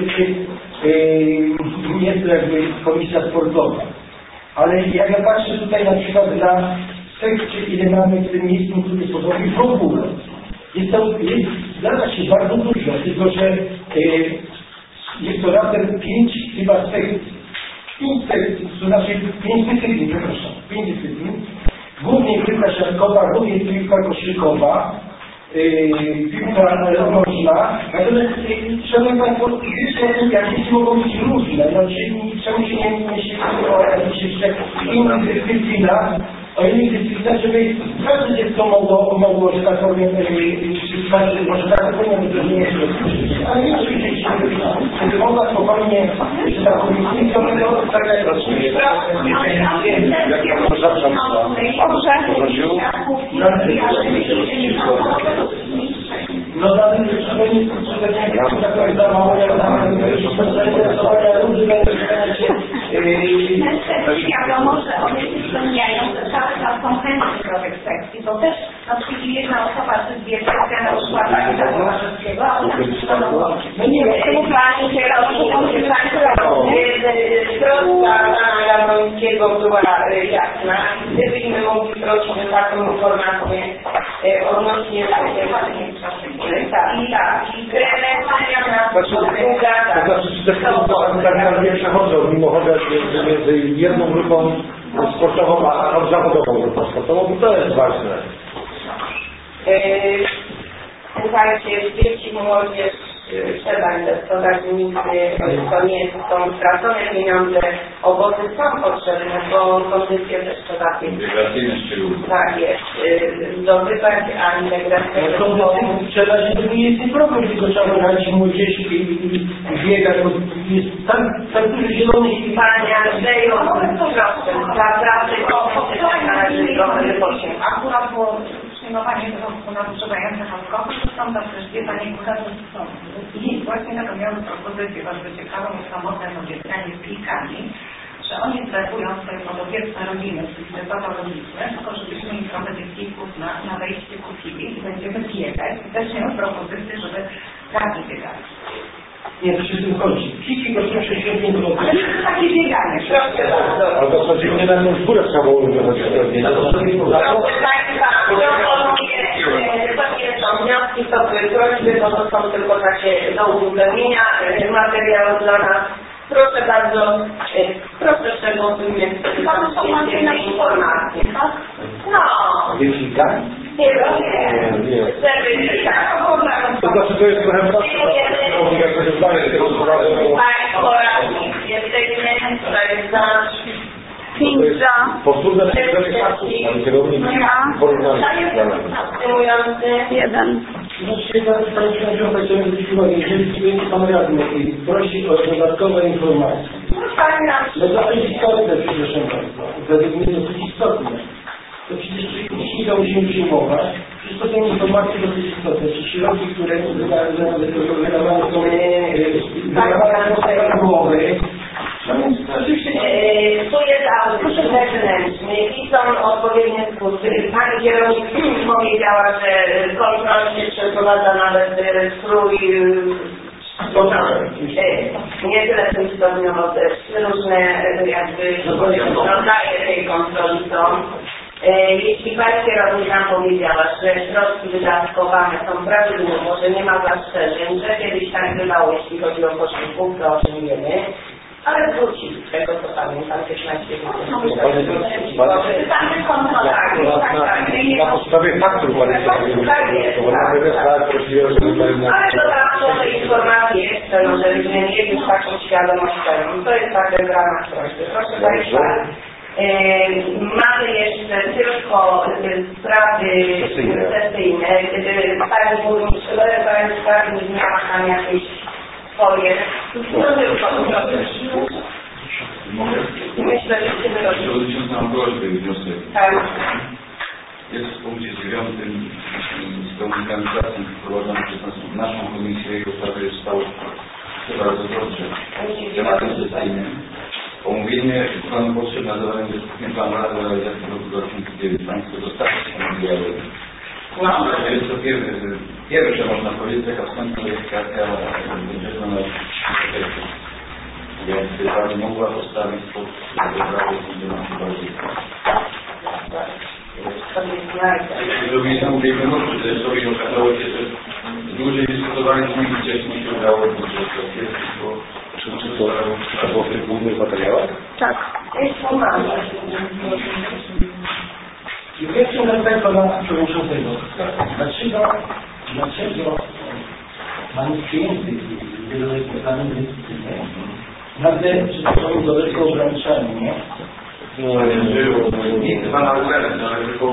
nie jest to jakby komisja sportowa. Ale jak ja patrzę tutaj na przykład na sekcję, ile mamy w tym miejscu, który sposobi w ogóle. Jest to, jest, zdarza się bardzo dużo, tylko że e, jest to razem pięć chyba sekcji. Pięć sekcji, to znaczy pięć dyscyplin, przepraszam, pięć dyscyplin. Głównie piłka siatkowa, głównie piłka koszykowa, yy, piłka nożna. Natomiast, szanowni państwo, wiecie, jak dzieci mogą być różne, no, czyli czemu się nie myśli o jakichś jeszcze innych dyscyplinach, o innych dyscyplinach, żeby każde dziecko mogło, mogło, że tak powiem, każdy, może tak powiem, że nie jest, ale nie oczywiście, żeby mogła spokojnie, że tak powiem, nic dobrego, tak jak no dalej trzeba nie trzeba za mało, jak wiadomo, że one się spełniają, że cały czas są chętni do tych sekcji, bo też na przykład jedna osoba czy dwie sekcje na przykład wszystkiego, a ona przyszła no nie, Temu pani kierownicy, prosta pana Jawońskiego była jasna. Gdybyśmy mogli prosić o taką informację odnośnie i tak, i gremenia na druga, to znaczy, że te nie przechodzą, mimo chodzi między jedną grupą sportową, a zawodową grupą sportową, bo to jest ważne. Słuchajcie, dzieci, młodzież, trzeba inwestować w nich, to nie są stracone pieniądze, obozy są potrzebne, bo kondycję też trzeba pieniądze. Tak jest, zdobywać, a integracja trzeba, żeby nie jest problem, tylko trzeba grać młodzieży i biegać, bo jest tak, tak dużo zielonych i Panie Andrzeju, proszę, naprawdę to należy trochę wypocząć. Akurat było przyjmowanie do nadużywających alkoholu, to są tam też dwie panie kucharze są. I właśnie taką miały propozycję bardzo ciekawą, samotne kobiety z kijkami, że oni zredują swoje podobieństwa rodziny, czyli te patologiczne, tylko żebyśmy im trochę tych kijków na, na wejście kupili i będziemy biegać. I też miały propozycję, żeby każdy biegali. nie, przy tym chodzi. Kiki kosztują sześćdziesiąt pięć złotych. Ale to jest takie bieganie. Proszę bardzo. Ale to codziennie na tą górę trzeba było wychodzić. Proszę Państwa, proponuję, to nie są wnioski, to były prośby, bo to są tylko takie do uzupełnienia materiału dla nas. Proszę bardzo, proszę szczególnie informacje. No. Wiecznika? Nie, nie, nie. To znaczy, to jest trochę pracy. Państwo radni, jesteśmy tutaj za... To jest powtórne przeczytanie faktów, pan kierownik porównania. Jeden. Znaczy, Pani Przewodnicząca, chciałem zwrócić uwagę, jeżeli będzie Pan radny i prosi o dodatkowe informacje, no to jest istotne, przepraszam Państwa, według mnie dosyć istotne. To przecież jeśli to musimy przyjmować, przecież to są informacje dosyć istotne, czy środki, które wydawane są wydawane są głowy. No więc oczywiście tu jest audyt wewnętrzny i są odpowiednie skutki. Pani kierownik powiedziała, że kontrolę się przeprowadza nawet strój Nie tyle tym stopniowo też różne jakby rodzaje tej kontroli są. Jeśli Pani kierownik nam powiedziała, że środki wydatkowane są prawidłowo, że nie ma zastrzeżeń, że kiedyś tak bywało, jeśli chodzi o kosztów, to o czym wiemy, ale wróci z tego, co pamiętam, piętnaście Na podstawie faktur Pani ale dodatkowe informacje jeszcze, no, żebyśmy mieli już taką świadomość pełną. To jest także w ramach prośby. Proszę Państwa, mamy jeszcze tylko sprawy sesyjne. Gdyby Pani Burmistrz, Pani Skarbnik miała tam jakieś swoje. Myślę, że się wyrobi. Przewodniczący, mam prośbę i wniosek. Tak. Jest w punkcie dziewiątym z komunikacji wprowadzonej przez nas, naszą komisję i ustawy zostało bardzo dobrze. Tematem sesyjnym. Omówienie planu potrzeb na zadanie dyskusji planu Rady Realizacji roku dwa tysiące dziewięć. Państwo dostarczy się materiały. No, jest to pierwsze, pierwsze można powiedzieć, taka wstępna weryfikacja budżetu na efekty. Więc Pani mogła postawić pod prawo i nam się bardziej. Zrobiliśmy na ubiegłym roku, że sobie okazało się, że dłużej dyskutowaliśmy i wcześniej się udało budżet rozwiązać, bo Czy, czy, to, czy to było w tych głównych materiałach? Tak. Jest to mamy. I pierwsze pytanie Pana Przewodniczącego. Dlaczego, dlaczego Pani przyjęty wieloletnie plany inwestycyjne nagle przystoją do lekko ograniczania, nie? Nie chcę Pana ukarać, ale tylko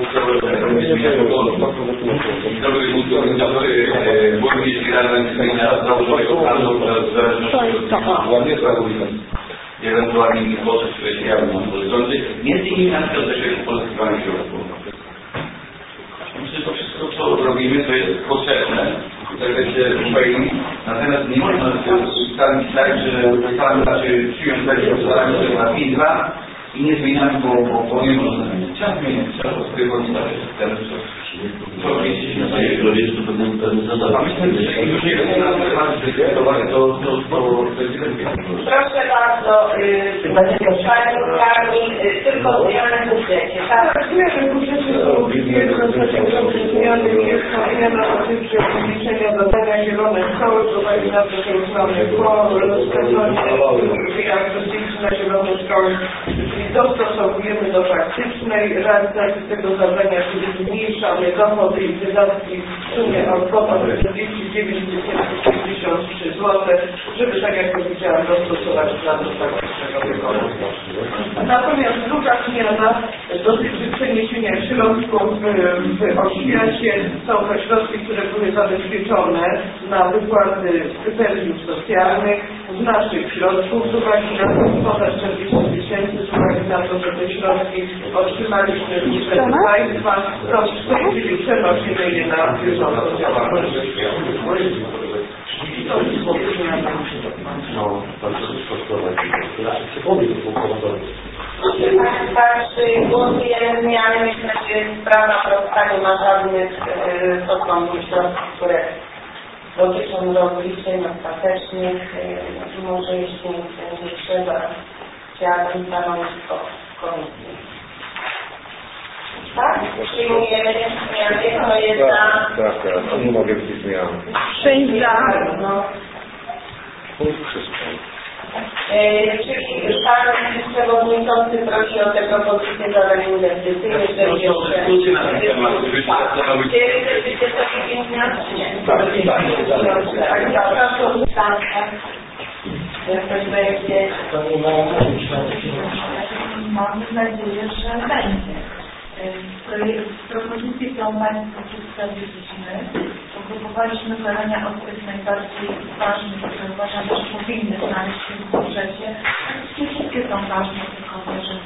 dobry burmistrz Rady założonego planu w zależności od ewentualnie innych potrzeb, które się jawią na horyzoncie, między innymi na przykład też pozyskiwania środków. Myślę, że to wszystko, co robimy, to jest potrzebne w zakresie Ukrainy, natomiast nie można ustalić tak, że ustalamy, znaczy przyjąć takie ustalanie na pięć lat i nie zmieniamy, bo, bo, bo nie można zmienić. Trzeba zmienić, trzeba po swojego ustawiać systemy, co oczywiście się dzieje. A myślę, że już nie będzie na temat dyskutować, to jest bezpieczne. Proszę bardzo, Pani Skarbnik, tylko zmiany w budżecie. Tak, zmiany w budżecie są pierwsze zmiany, jest mianowicie zmniejszenia zadania zielone szkoły, prowadzi na to, że już mamy po rozpoczęciu aktywizacji na zielone szkoły, czyli dostosowujemy do faktycznej realizacji tego zadania, czyli zmniejszamy dochody i wydatki w sumie o kwotę czterdzieści dziewięć tysięcy sześćdziesiąt trzy złote, żeby, tak jak powiedziałam, dostosować plan faktycznego wykonania. Natomiast druga zmiana dotyczy przeniesienia środków w oświacie. Są to środki, które były zabezpieczone na wypłaty stypendiów socjalnych z naszych środków. Z uwagi na to kwota czterdzieści tysięcy, z uwagi na to, że te środki otrzymaliśmy z budżetu państwa, to w tej chwili przenosimy je na bieżącą działalność. To jest zmiana. No, bardzo skosztować. Czy powie to powodować? Proszę Państwa, przy głosujemy zmiany, myślę, że sprawa prosta nie ma żadnych stosunków środków, które dotyczą rozliczeń ostatecznych. Może jeśli będzie trzeba, chciałabym stanowisko komisji. Tak? Przyjmujemy zmiany, to jest za... Tak, tak, nie ma więcej zmian. Sześć za. No. Wszystko. E, czyli Pan Przewodniczący prosi o te propozycje zadań inwestycyjnych, żeby jeszcze... Czy chcecie sobie pięć zmian, czy nie? Tak, tak, tak. Jakoś będzie... Mamy nadzieję, że będzie. W propozycji, którą Państwu przedstawiliśmy, ogrupowaliśmy zadania od tych najbardziej ważnych, które uważamy, że powinny znaleźć się w budżecie. Wszystkie są ważne, tylko że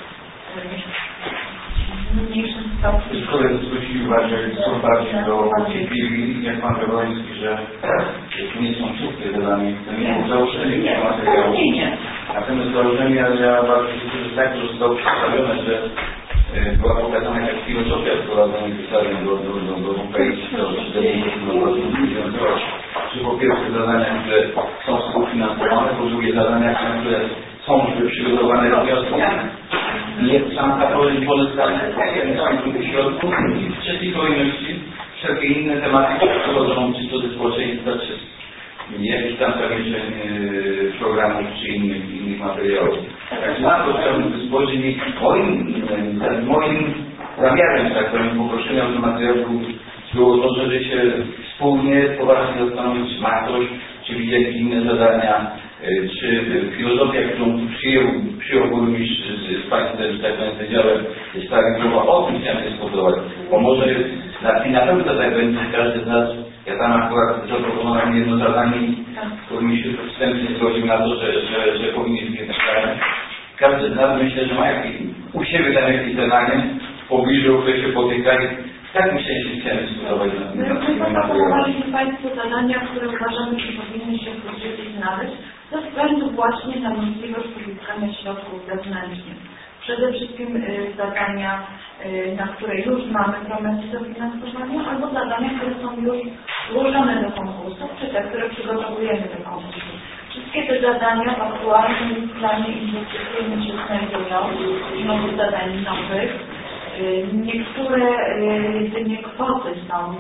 w mniejszym stopniu. Koledzy zwrócili uwagę, że są bardziej do cywili, jak Pan Przewodniczący, że nie są wszystkie zadania, to nie są założenie nie materiału. Natomiast założenie, ale ja bardzo się cieszę, że tak zostało przedstawione, że była pokazana jakaś filozofia wprowadzenia pisania do, do, do, do Ukrainy, do czterdziestu czy po pierwsze zadania, które są współfinansowane, po drugie zadania, które są już przygotowane wnioski. Nie sam kategorii pozyskania tych środków i w trzeciej kolejności wszelkie inne tematy, które przechodzą czy to do społeczeństwa, czy jakichś tam zamieszczeń programów, czy innych, innych materiałów. Także na to chciałbym spojrzeć i moim, moim zamiarem, tak powiem, poproszenia o ten materiał było to, żeby się wspólnie poważnie zastanowić, czy ma ktoś, czy widzi jakieś inne zadania, czy filozofia, którą przyjął, przyjął burmistrz z, z Państwem, z tak powiem, działem sprawiedliwa, o tym chciałem dyskutować, bo może na, na pewno tak będzie, każdy z nas, ja tam akurat zaproponowałem jedno zadanie, burmistrz wstępnie zgodził na to, że, że, że powinien być tak. Każdy z nas myślę, że ma jakieś, u siebie tam jakieś zadanie, w pobliżu, które się potykają. Tak myślę, że chciałem dyskutować na tym. My proponowaliśmy Państwu zadania, które uważamy, że powinny się w budżecie znaleźć ze względu właśnie na możliwość pozyskania środków zewnętrznych. Przede wszystkim y, zadania, y, na które już mamy promesy dofinansowania, albo zadania, które są już złożone do konkursu, czy te, które przygotowujemy do konkursu. Wszystkie te zadania w aktualnym planie inwestycyjnym się znajdują, mimo zadań nowych. Niektóre jedynie kwoty są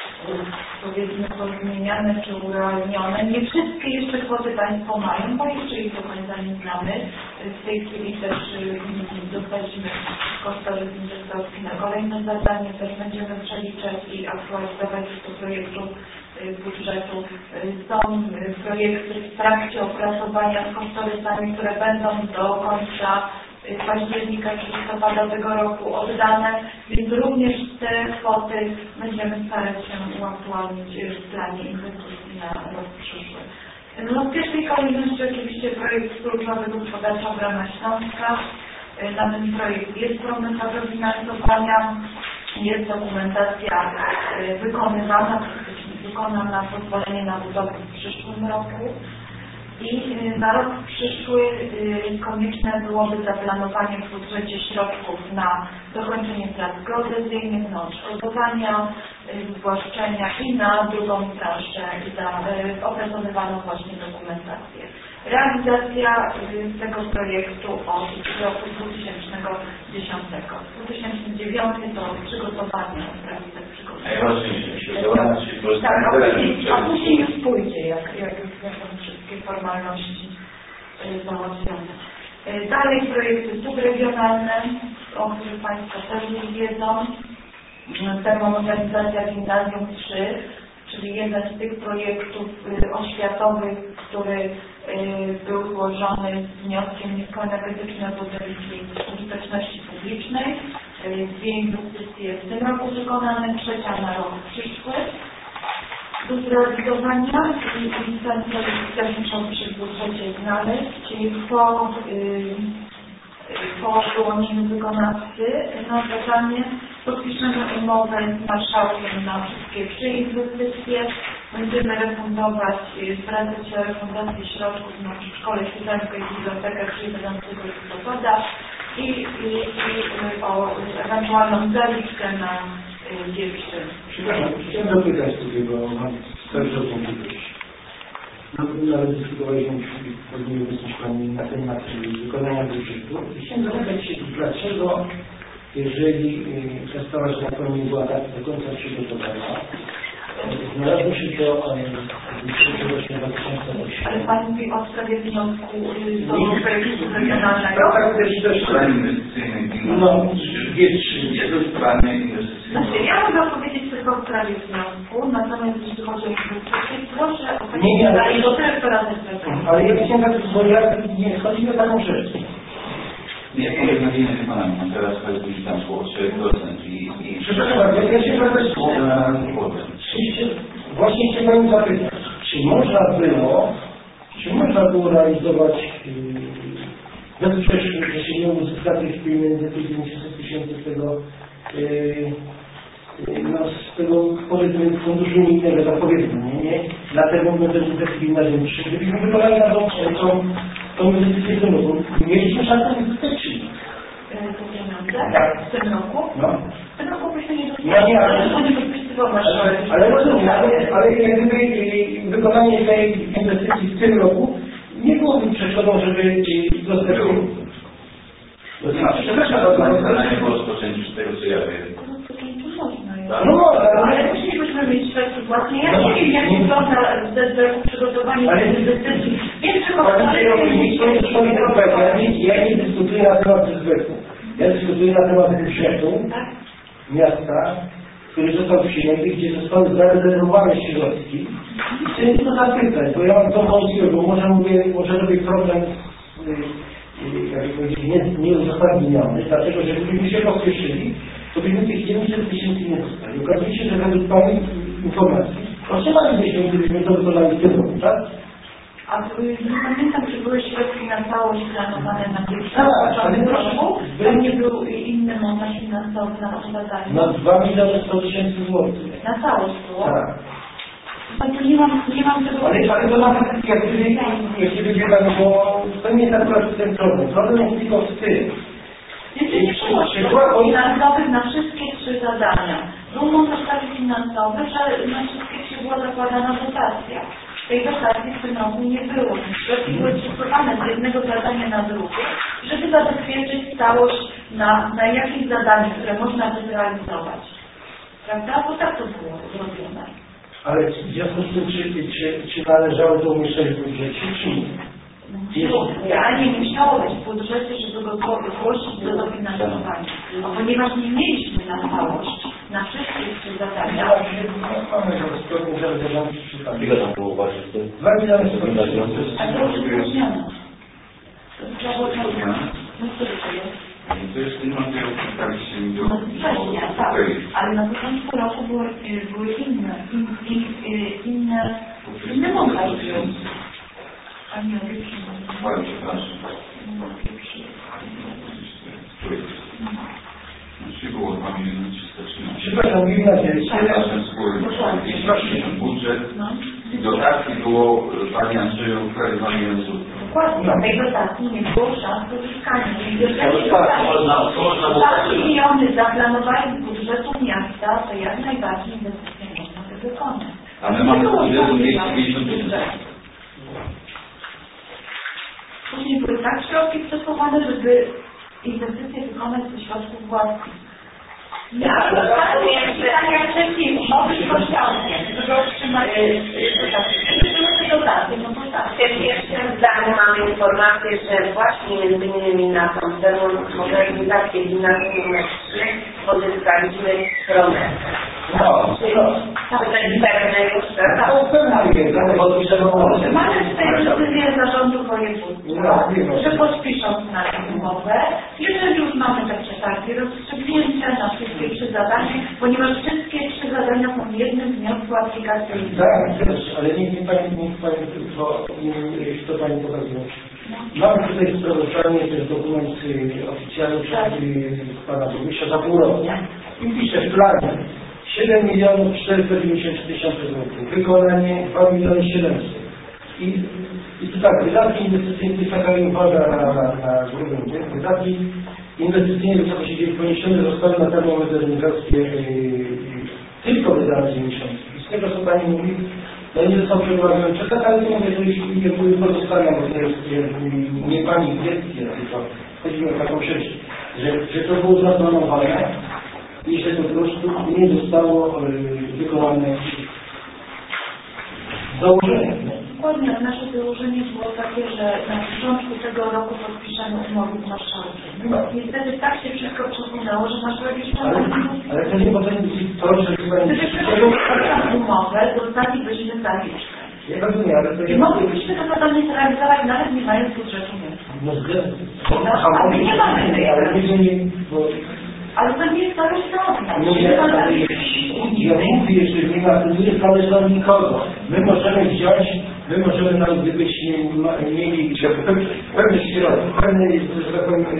powiedzmy pozmieniane czy urealnione. Nie wszystkie jeszcze kwoty Państwo mają, bo jeszcze ich do końca nie znamy. W tej chwili też dostaliśmy kosztorys inwestorski na kolejne zadanie, też będziemy przeliczać i aktualizować do projektu budżetu. Są projekty w trakcie opracowania z kosztorysami, które będą do końca października czy listopada tego roku oddane, więc również te kwoty będziemy starać się uaktualnić w planie inwestycji na rok przyszły. No, w pierwszej kolejności oczywiście projekt kluczowy gospodarcza Brama Śląska. Na ten projekt jest promesa dofinansowania, jest dokumentacja wykonywana, wykonana pozwolenie na budowę w przyszłym roku. I na rok przyszły konieczne byłoby zaplanowanie w budżecie środków na dokończenie prac geodezyjnych, na odszkodowania, wywłaszczenia i na drugą transzę za opracowywaną właśnie dokumentację. Realizacja tego projektu od roku dwa tysiące dziesiątego. dwa tysiące dziewiąty to przygotowanie pracy przygotowania. Tak, a później już pójdzie, jak, jak już będą wszystkie formalności załatwione. Dalej projekty subregionalne, o których Państwo też już wiedzą. Termomodernizacja Gimnazjum trzy, czyli jeden z tych projektów oświatowych, który był złożony z wnioskiem niskoenergetyczne budynki użyteczności publicznej. Dwie inwestycje w tym roku wykonane, trzecia na rok przyszły. Do zrealizowania i ten projekt też muszą się w budżecie znaleźć, czyli po, yy, po wyłonieniu wykonawcy na zadanie podpiszemy umowę z marszałkiem na wszystkie trzy inwestycje. Będziemy refundować, zwracać się o refundację środków na przedszkole, siódemkę i bibliotekę jedenastego listopada i, i, i o ewentualną zaliczkę na pierwszy. Przepraszam, chciałem dopytać tutaj, bo mam starszą możliwość. Nawet dyskutowaliśmy z pewnymi wysoczkami na temat wykonania budżetu. Chciałem zapytać się, dlaczego, jeżeli ta sprawa, że tak powiem, nie była tak do końca przygotowana, znalazło się to dwa tysiące osiem. Ale Pan mówi o sprawie wniosku do projektu regionalnego? Tak, też też. Plan inwestycyjny. No, jest trzy. Jest w planie inwestycyjnym. Znaczy, ja mogę powiedzieć tylko w sprawie wniosku, natomiast jeśli chodzi o inwestycje, proszę o Nie, nie, ale do dyrektora administracyjnego. Ale ja chciałem tak, bo ja nie chodzi o taką rzecz. Nie, to jest nadzieję wykonanie. Teraz to jest tam słowo trzy procent i... Przepraszam bardzo, ja się bardzo właśnie chciałem zapytać, czy można było, czy można było realizować bez przeszkód, że się nie uzyska tych pieniędzy, tych dziewięćset tysięcy z tego, yy, no, z tego powiedzmy funduszu unijnego, tak powiedzmy, nie, nie, na tego modernizacji gimnazjum trzy, gdybyśmy wykonali na tą, tą, tą inwestycję w tym roku, mieliśmy szansę inwestycji. To pieniądze? Tak. W tym roku? No. W tym roku byśmy nie Ja nie, ale... Dlaczego masz... Ale rozumiem, ale, ale jak gdyby wykonanie tej inwestycji w tym roku nie byłoby przeszkodą, żeby dostać... Przepraszam, nie było rozpoczęciu z tego, co ja wiem. No może, ale musielibyśmy mieć środki własne. Ja nie wiem, jak wygląda przygotowanie tej inwestycji. Wiem, że ja nie dyskutuję na temat zbytu. Ja dyskutuję na temat budżetu miasta, który został przyjęty, gdzie zostały zarezerwowane środki. I chcę tylko zapytać, bo ja mam to wątpliwość, bo może mówię, może robię problem z, jak powiedzieć, nie, nieuzasadniony, dlatego że gdybyśmy się pospieszyli, to byśmy tych dziewięćset tysięcy nie dostali. Okazuje się, że według Pani informacji otrzymalibyśmy, gdybyśmy to wykonali w tym roku, tak? A nie pamiętam, czy były środki na całość planowane na pierwszy roku? Tam nie był inny montaż finansowy na to zadanie? Na dwa miliony sto tysięcy złotych. Na całość było? Tak. To nie mam, nie mam tego... Ale, ale to nawet, jak gdyby, jeśli będzie Pan, bo to nie jest akurat ten problem. Problem jest tylko w tym. Nie było środków finansowych na wszystkie trzy zadania. Był montaż taki finansowy, że na wszystkie trzy była zakładana dotacja. Tej dotacji w tym roku nie było. Środki były przesuwane z jednego zadania na drugie, żeby zabezpieczyć całość na, na jakieś zadanie, które można by zrealizować. Prawda? Bo tak to było zrobione. Ale w związku z tym, czy, czy, czy należało to umieszczać w budżecie, czy nie? Realnie musiało być w budżecie, żeby go zgłosić do dofinansowania. A ponieważ nie mieliśmy na całość, na wszystkie trzy zadania. Ile tam było właśnie z tym? Dwa miliony sto tysięcy. A to już wyróżnione. To trzeba było no co to jest? To jest ten materiał, który się mi do... No wcześniej, tak. Ale na początku roku były, były inne, in, in, inne, inne montaż był. A nie, lepszy. Bardzo przepraszam. Znaczy było dwa miliony trzysta trzynaście. Przepraszam, gimnazjum. Przepraszam, spójrz, budżet. I dotacji było, Pani Andrzeju, prawie dwa miliony złotych. Dokładnie, na tej dotacji nie było szans uzyskania. dwa miliony zaplanowali z budżetu miasta, to jak najbardziej inwestycje można by wykonać. A my mamy budżetu dwieście pięćdziesiąt tysięcy. Później były tak środki przesuwane, żeby inwestycje wykonać ze środków własnych. Ja rozumiem, że tak jak wcześniej mowy kosztownie, żeby otrzymać dotacje, no to tak. W tym pierwszym zdaniu mamy informację, że właśnie między innymi na tą modernizację gimnazjum numer trzy pozyskaliśmy stronę. No, To jest pewne już, tak? to pewnie jest, ale podpiszemy umowę. Mamy tutaj decyzję zarządu województwa, że podpiszą z nami umowę. Jeżeli już mamy takie takie rozstrzygnięcia na wszystkie trzy zadania, ponieważ wszystkie trzy zadania są w jednym wniosku aplikacyjnym. Tak, też, ale niech mi Pani, niech Pani to, to Pani pokazuje. Mamy tutaj sprawozdanie, to jest dokument oficjalny przez Pana Burmistrza za pół roku. I pisze w planie siedem milionów czterysta dziewięćdziesiąt tysięcy złotych. Wykonanie dwa miliony siedemset. I, I tu tak, wydatki inwestycyjne, to jest taka uwaga na, na, na grubym tym, wydatki inwestycyjne w wysokości poniesione zostały na termomodernizację yy, tylko wydane dziewięćdziesiąt. I z tego, co Pani mówi, no nie został przeprowadzony czekać, ale to mówię, że już nie były pozostawiam, bo to jest yy, nie Pani kwestia, tylko chodzi mi o taką rzecz, że, że to było zaplanowane i że po prostu nie zostało yy, wykonane założenie. Dokładnie, nasze założenie było takie, że na początku tego roku podpiszemy umowę z marszałkiem. Niestety tak się wszystko przesunęło, że marszałek już Ale, ale to nie może być to, że Gdybyśmy podpisali umowę, dostalibyśmy zaliczkę. Ja rozumiem, ale to I moglibyśmy to zadanie zrealizować nawet nie mając budżetu miasta. No zgadzam. Ale nie mamy tej Ale nie, bo... Ale to nie jest zależne. Mówię, ale ja mówię, że nie ma, to nie jest zależne od nikogo. My możemy wziąć, my możemy nawet gdybyśmy mieli pewne środki, pewne, że tak powiem,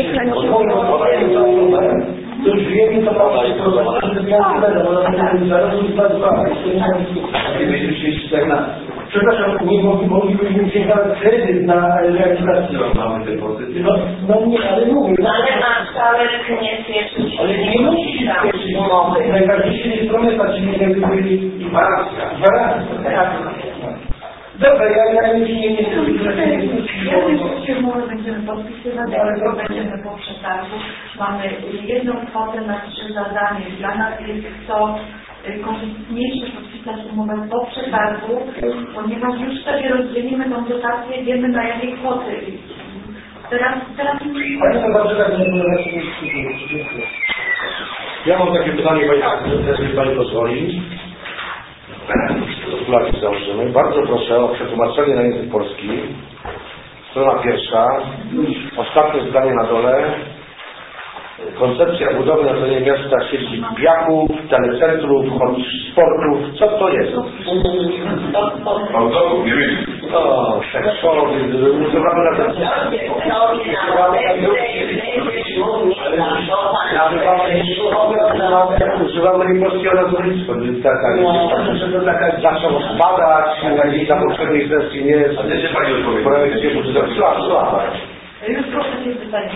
to już wiemy, to ma się to, że to miasto będą, bo na tym zaraz już dwa dwa, to nie ma dyskusji. Będziemy się tak na Przepraszam, nie moglibyśmy wziąć nawet kredyt na realizację. Mamy te pozycje. No, no nie, ale mówię. No ale na wcale nie spieszyć. Ale nie musi się spieszyć. Najważniejsze jest promesa, czyli jakby byli Gwarancja. gwarancja. Dobra, ja, ja już nie nie Ja oczywiście umowę będziemy podpisywać, ale to będziemy po przetargu. Mamy jedną kwotę na trzy zadanie. Dla nas jest to korzystniejsze podpisać umowę po przetargu, ponieważ już sobie rozdzielimy tą dotację, wiemy na jakiej kwoty. Teraz, teraz... Ale to dobrze, tak nie Ja mam takie pytanie, jeżeli Pani pozwoli. Okulary założymy. Bardzo proszę o przetłumaczenie na język polski. Strona pierwsza. Ostatnie zdanie na dole. Koncepcja budowy na terenie miasta sieci piaków, telecentrów, sportów. Co to jest? Autobus, nie wiem. O, seksowy, używamy na ten... Używamy polskiego nazewnictwa. Zaczął spadać, na poprzedniej sesji nie jest w projekcie budżetu. Już proszę się pytać.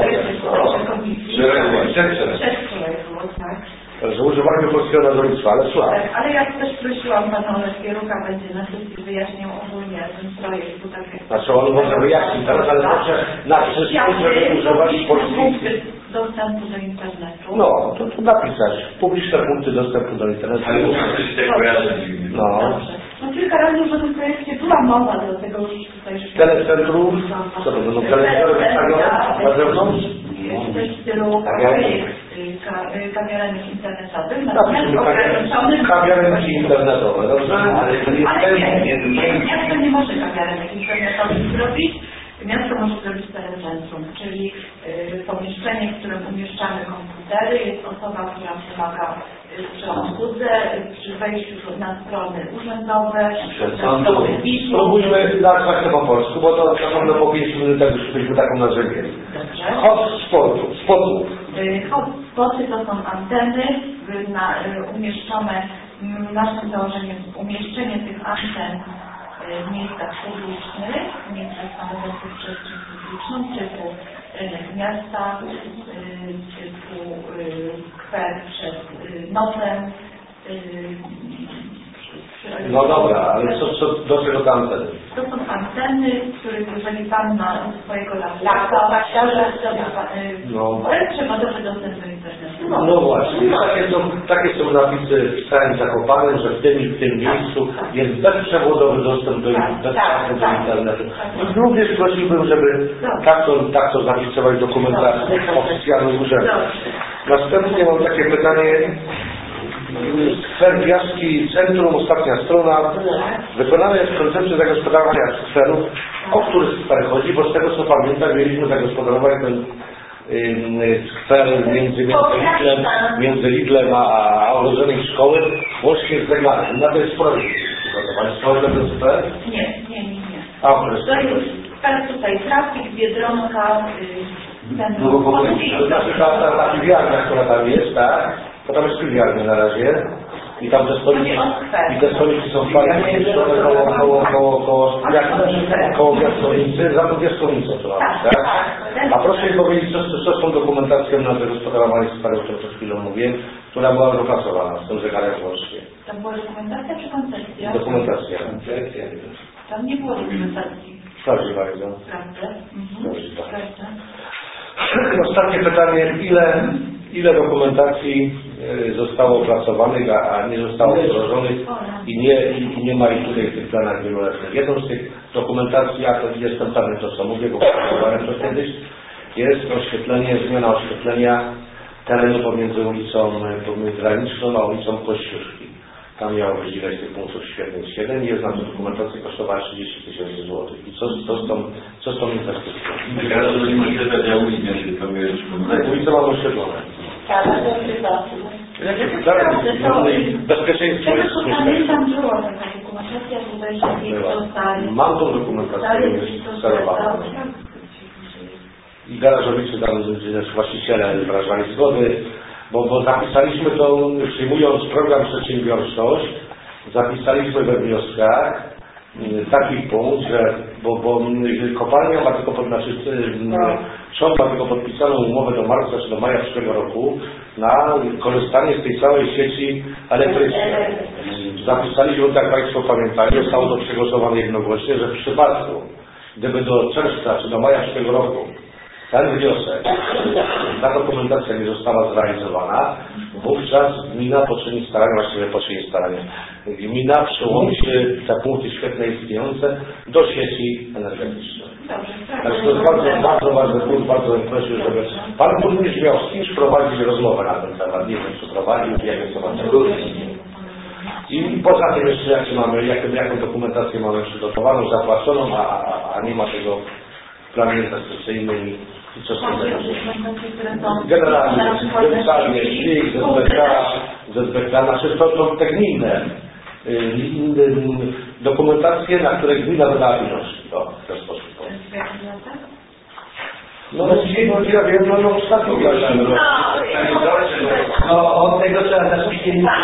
Że używamy polskiego nazewnictwa, ale słucham. Tak, ale ja też prosiłam pana Oleszkieruka, będzie na sesji wyjaśniał ogólnie ten projekt. Bo tak jak... Znaczy on może wyjaśnić teraz, ale proszę na przyszłość, żeby używać polskich... dostępu do internetu. No, to tu napisać. Publiczne punkty dostępu do internetu. Ale muszę coś tak kojarzyć. No. Dobrze. No kilka razy już o tym projekcie była mowa, dlatego już tutaj... Telecentrów? Co to będą telewizjory wystawione na zewnątrz? Jest też w stylu projekt kawiarenek internetowych, natomiast ograniczony... Kawiarenki internetowe, dobrze? Ale nie, miasto nie może kawiarenek internetowych zrobić. Miasto może zrobić telecentrum, czyli y, pomieszczenie, w którym umieszczamy komputery, jest osoba, która pomaga y, przy obsłudze, y, przy wejściu na strony urzędowe, na strony pisu. Spróbujmy nazwać to po polsku, bo to naprawdę po pięć minutach już byśmy taką nazwę mieli. Hot sportu, spotów. Y, Hotspoty to są anteny y, na, y, umieszczone, y, naszym założeniem umieszczenie tych anten w miejscach publicznych, w miejscach stanowiących przestrzeń publiczną, typu rynek miasta, typu skwer przed nosem. No dobra, ale co, co, do czego te anteny? To są anteny, których jeżeli Pan ma swojego laptopa, może sobie no. przewodowy dostęp do internetu. No, no właśnie, takie są, takie są napisy w całym Zakopanem, że w tym i w tym miejscu jest bezprzewodowy dostęp do, tak, bez tak, do tak, internetu. tak. Również prosiłbym, żeby tak to, tak to zapisywać w dokumentacji oficjalnych urzędów. Następnie mam takie pytanie. Skwer Piaski Centrum, ostatnia strona. Wykonana jest koncepcja zagospodarowania skwerów. O który skwer chodzi? Bo z tego co pamiętam, mieliśmy zagospodarować ten y, skwer między, między, Lidlem, między Lidlem a, a orodzeniem szkoły, łącznie z zegarem. Na to jest projekt przygotować. Co to ten skwer? Nie, nie, nie, nie. A, to jest skwer tutaj trafik, Biedronka, y, ten... No, bo to znaczy ta, ta, ta piwiarnia, która tam jest, tak? To tam jest piwiarnia na razie i tam te stoliki, i te stoliki są fajnie umieszczone koło, koło, koło, koło, koło piaskownicy, za tą piaskownicą to mamy, tak? A proszę mi powiedzieć, co, co z tą dokumentacją na zagospodarowanie skweru, o którym przed chwilą mówiłem, która była wypracowana z tym zegarem włącznie. Tam była dokumentacja czy koncepcja? Dokumentacja. Tam nie było dokumentacji. Proszę bardzo. Prawda? Mhm. Ostatnie pytanie, ile, ile dokumentacji zostało opracowanych, a nie zostało wdrożonych i nie, i nie ma ich tutaj w tych planach wieloletnich. Jedną z tych dokumentacji, ja to jestem pewny to co mówię, bo pracowałem to kiedyś, jest oświetlenie, zmiana oświetlenia terenu pomiędzy ulicą pomiędzy Graniczną a ulicą Kościuszki. Tam miało być ileś tych punktów świetnych siedem i jest na to dokumentacja kosztowała trzydzieści tysięcy złotych. I co, co, z tą, co z tą inwestycją? Teraz to nie możliwe, że ja ulicę się to wiesz. Ulice mamy oświetlone. Tak, to jest bezpieczeństwo jest pamiętam, było taka dokumentacja, że wejście dostali. Mam tą dokumentację, jest sterowana. I garażowicy tam właściciele wyrażali zgody, bo, bo zapisaliśmy to, przyjmując program Przedsiębiorczość, zapisaliśmy we wnioskach, taki punkt, że bo, bo kopalnia ma tylko pod, znaczy, rząd ma tylko podpisaną umowę do marca czy do maja przyszłego roku na korzystanie z tej całej sieci elektrycznej. Zapisaliśmy, tak jak Państwo pamiętają, zostało to przegłosowane jednogłośnie, że w przypadku, gdyby do czerwca czy do maja przyszłego roku ten wniosek, ta dokumentacja nie została zrealizowana, wówczas gmina poczyni starania, właściwie poczyni starania. Gmina przyłączy te punkty świetne istniejące do sieci energetycznej. Także to jest bardzo, bardzo ważny punkt, bardzo bym prosił, żeby Pan Burmistrz miał z kimś prowadzić rozmowę na ten temat. Nie wiem, czy prowadził, nie wiem, co Pan tego. I poza tym jeszcze jak mamy, jaką, jaką dokumentację mamy przygotowaną, zapłaconą, a, a, a nie ma tego w planie inwestycyjnym i co są generalnie, generalnie, Z B K, Z B K, znaczy to są te gminne dokumentacje, na które gmina wydała pieniążki. To w ten sposób. No to dzisiaj bo ja wiem, no no ostatnio no od tego trzeba zacząć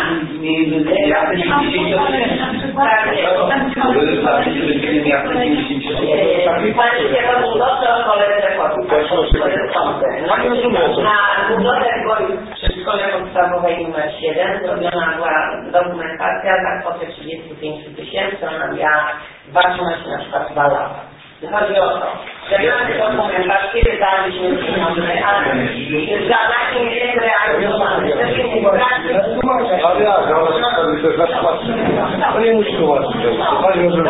Panie kierowniczący o cholerę Na budowę przy szkole podstawowej numer siedem zrobiona była dokumentacja za kwotę trzydzieści pięć tysięcy, ona miała ważność na przykład dwa lata. Chodzi o to, że mamy dokumentację, wydaliśmy pieniądze, ale żadna nie jest realizowana. Ale jak, to jest nasz patrzeć. To nie musi tłumaczyć. Pani może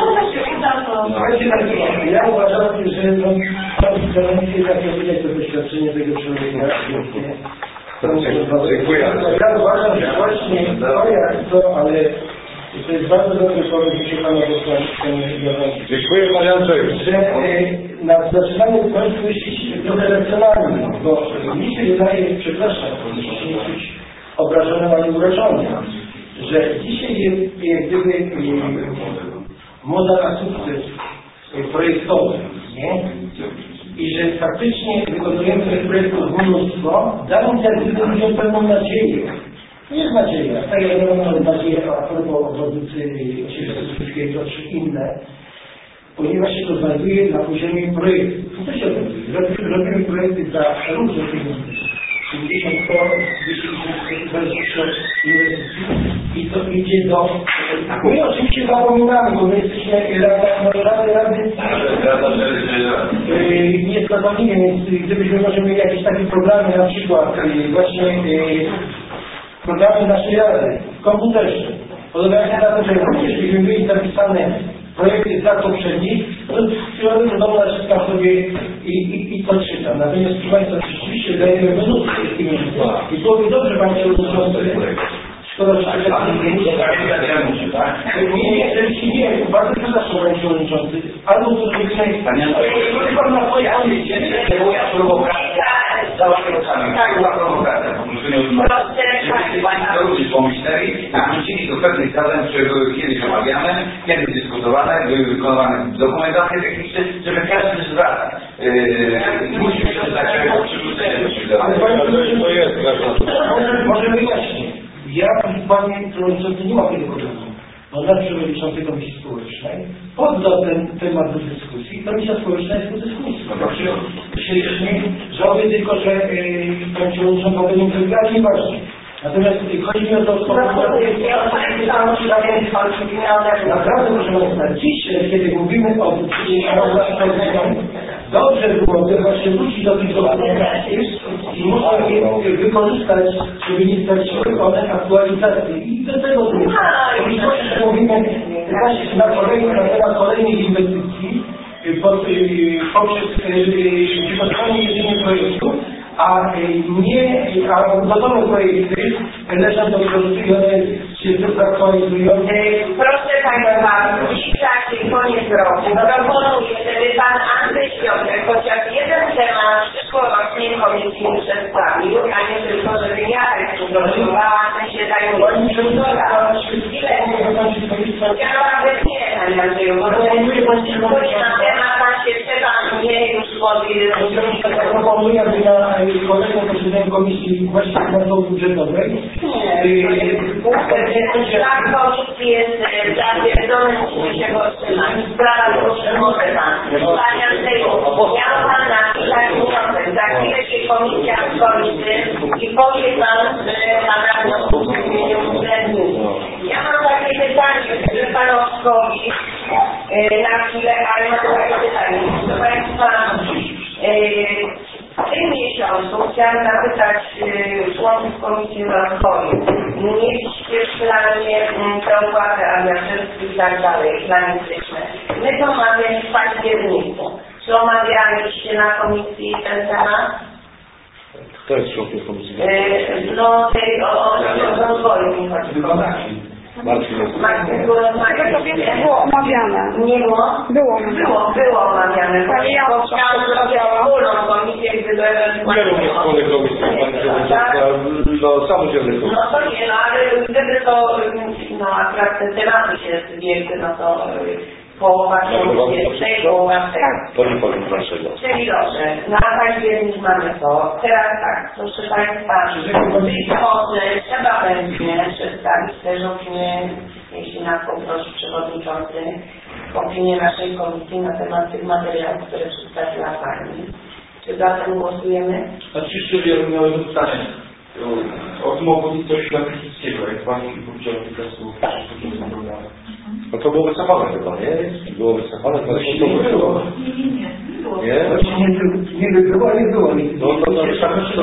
Ja uważam, że no, Pan Kierownicy takie widać to doświadczenie tego człowieka. Dziękuję. Ja uważam, że właśnie to jak to, ale to jest bardzo dobry pomysł, że Pana posła Dziękuję Panie Andrzeju. Że na zaczynamy w końcu iść trochę racjonalnie, bo mi się wydaje, przepraszam, jeśli się nie czuć obrażonym ani urażonym, że dzisiaj jest jak gdyby moda na sukces projektowy, nie? I że faktycznie wykonujemy tych projektów mnóstwo, dając jak gdyby ludziom pewną nadzieję. To jest nadzieja. Tak jak ja mam nadzieję a propos obwodnicy Osieckiego czy inne, ponieważ się to znajduje na poziomie projektu. Co się robi? Robimy projekty za różne pieniądze. pięćdziesiąt, sto, dwieście tysięcy inwestycji i to idzie do... My oczywiście zapominamy, bo my jesteśmy rady, rady nie zapomnimy, więc gdybyśmy może mieli jakieś takie programy, na przykład właśnie programy naszej rady w komputerze, podobnie na to, że również byśmy mieli zapisane projekty z lat poprzednich, to przychodzę do domu, naciskam sobie i, i, i to czytam. Natomiast proszę Państwa, rzeczywiście dajemy mnóstwo tych pieniędzy. I byłoby dobrze, Panie Przewodniczący, szkoda, że się tak nie musi. Nie, nie, rzeczywiście nie, bardzo przepraszam, Panie Przewodniczący. Albo to zrobimy... Proszę Pan na swoje audycje, to była prowokacja. Tak, była prowokacja. Żebyście Państwo również pomyśleli, wrócili do pewnych zadań, które były kiedyś omawiane, kiedyś dyskutowane, były wykonywane dokumentacje techniczne, żeby każdy z Was musi przeczytać o przywróceniu. Ale to jest, może wyjaśnię. Ja, Panie Przewodniczący, nie mam tego problemu. Bo dla Przewodniczącej Komisji Społecznej poddał ten temat do dyskusji. Komisja Społeczna jest do dyskusji. Myśleliśmy, żałuję tylko, że yy, Pani Przewodnicząca tego nie wygrała, nieważne. Natomiast chodzi mi o to, że naprawdę, proszę Państwa, dzisiaj, kiedy mówimy o dobrze byłoby właśnie wrócić do tych dokumentów i można je wykorzystać, żeby nie straciły one aktualizacji. I do tego mówimy właśnie na kolejny, na temat kolejnych inwestycji pod, poprzez przygotowanie jedynie projektu, a nie, a gotowe projekty leżą do produkcji, one się zaktualizują. Proszę Państwa, dzisiaj koniec roku. Proponuję, żeby Pan Andrzej Świątek chociaż jeden temat przyszłorocznie komisji przedstawił, a nie tylko, żeby ja eksplorowała, w sensie dają konsultora. Ja naprawdę nie, Panie Andrzeju, bo to jest na temat, Pan się trzeba mnie już Ja proponuję, aby na kolejną posiedzeniu Komisji właśnie Nadzoru Budżetowej Szlak komisji jest zatwierdzony dzisiejszego otrzymania. Sprawa proszę może pan. Pania Sejmu, miał pan napisać wniosek. Za chwilę się komisja skończy i powie pan na wniosku w imieniu urzędników. Ja mam takie pytanie, że panowskowi na chwilę, ale mam takie pytanie. Proszę państwa, w tym miesiącu chciałam zapytać członków Komisji Rozwoju. Mieliście w planie te opłaty awiatorskie i tak dalej, planistyczne. My to omawiamy w październiku. Czy omawialiście na komisji ten temat? Kto jest członkiem komisji? No, tej o rozwoju mi chodzi. Marcin jest. Marcin było rozmawiane. To więc było omawiane. Nie było? Było. Było, było omawiane. Ale ja Bo chciałam zrobić wspólną komisję, gdyby Nie również wspólnej komisji, pani przewodnicząca, do samodzielnej komisji. No to nie, no ale gdyby to, no akurat te tematy się zbiegły, no to połowa komisji, tej połowa tego. To nie powiem dlaczego. Czyli dobrze, na październik mamy to. Teraz tak, proszę państwa, być może trzeba będzie przedstawić też opinię, jeśli nas poprosi przewodniczący, opinię naszej komisji na temat tych materiałów, które przedstawiła pani. Czy za tym głosujemy? Oczywiście ja miałem pytanie o tym obwodnicę Świętokrzyskiego, jak pani powiedziała tylko No to było wycofane chyba, nie? Było wycofane, to nie było. Nie? Nie by było, nie było. No to to już tak to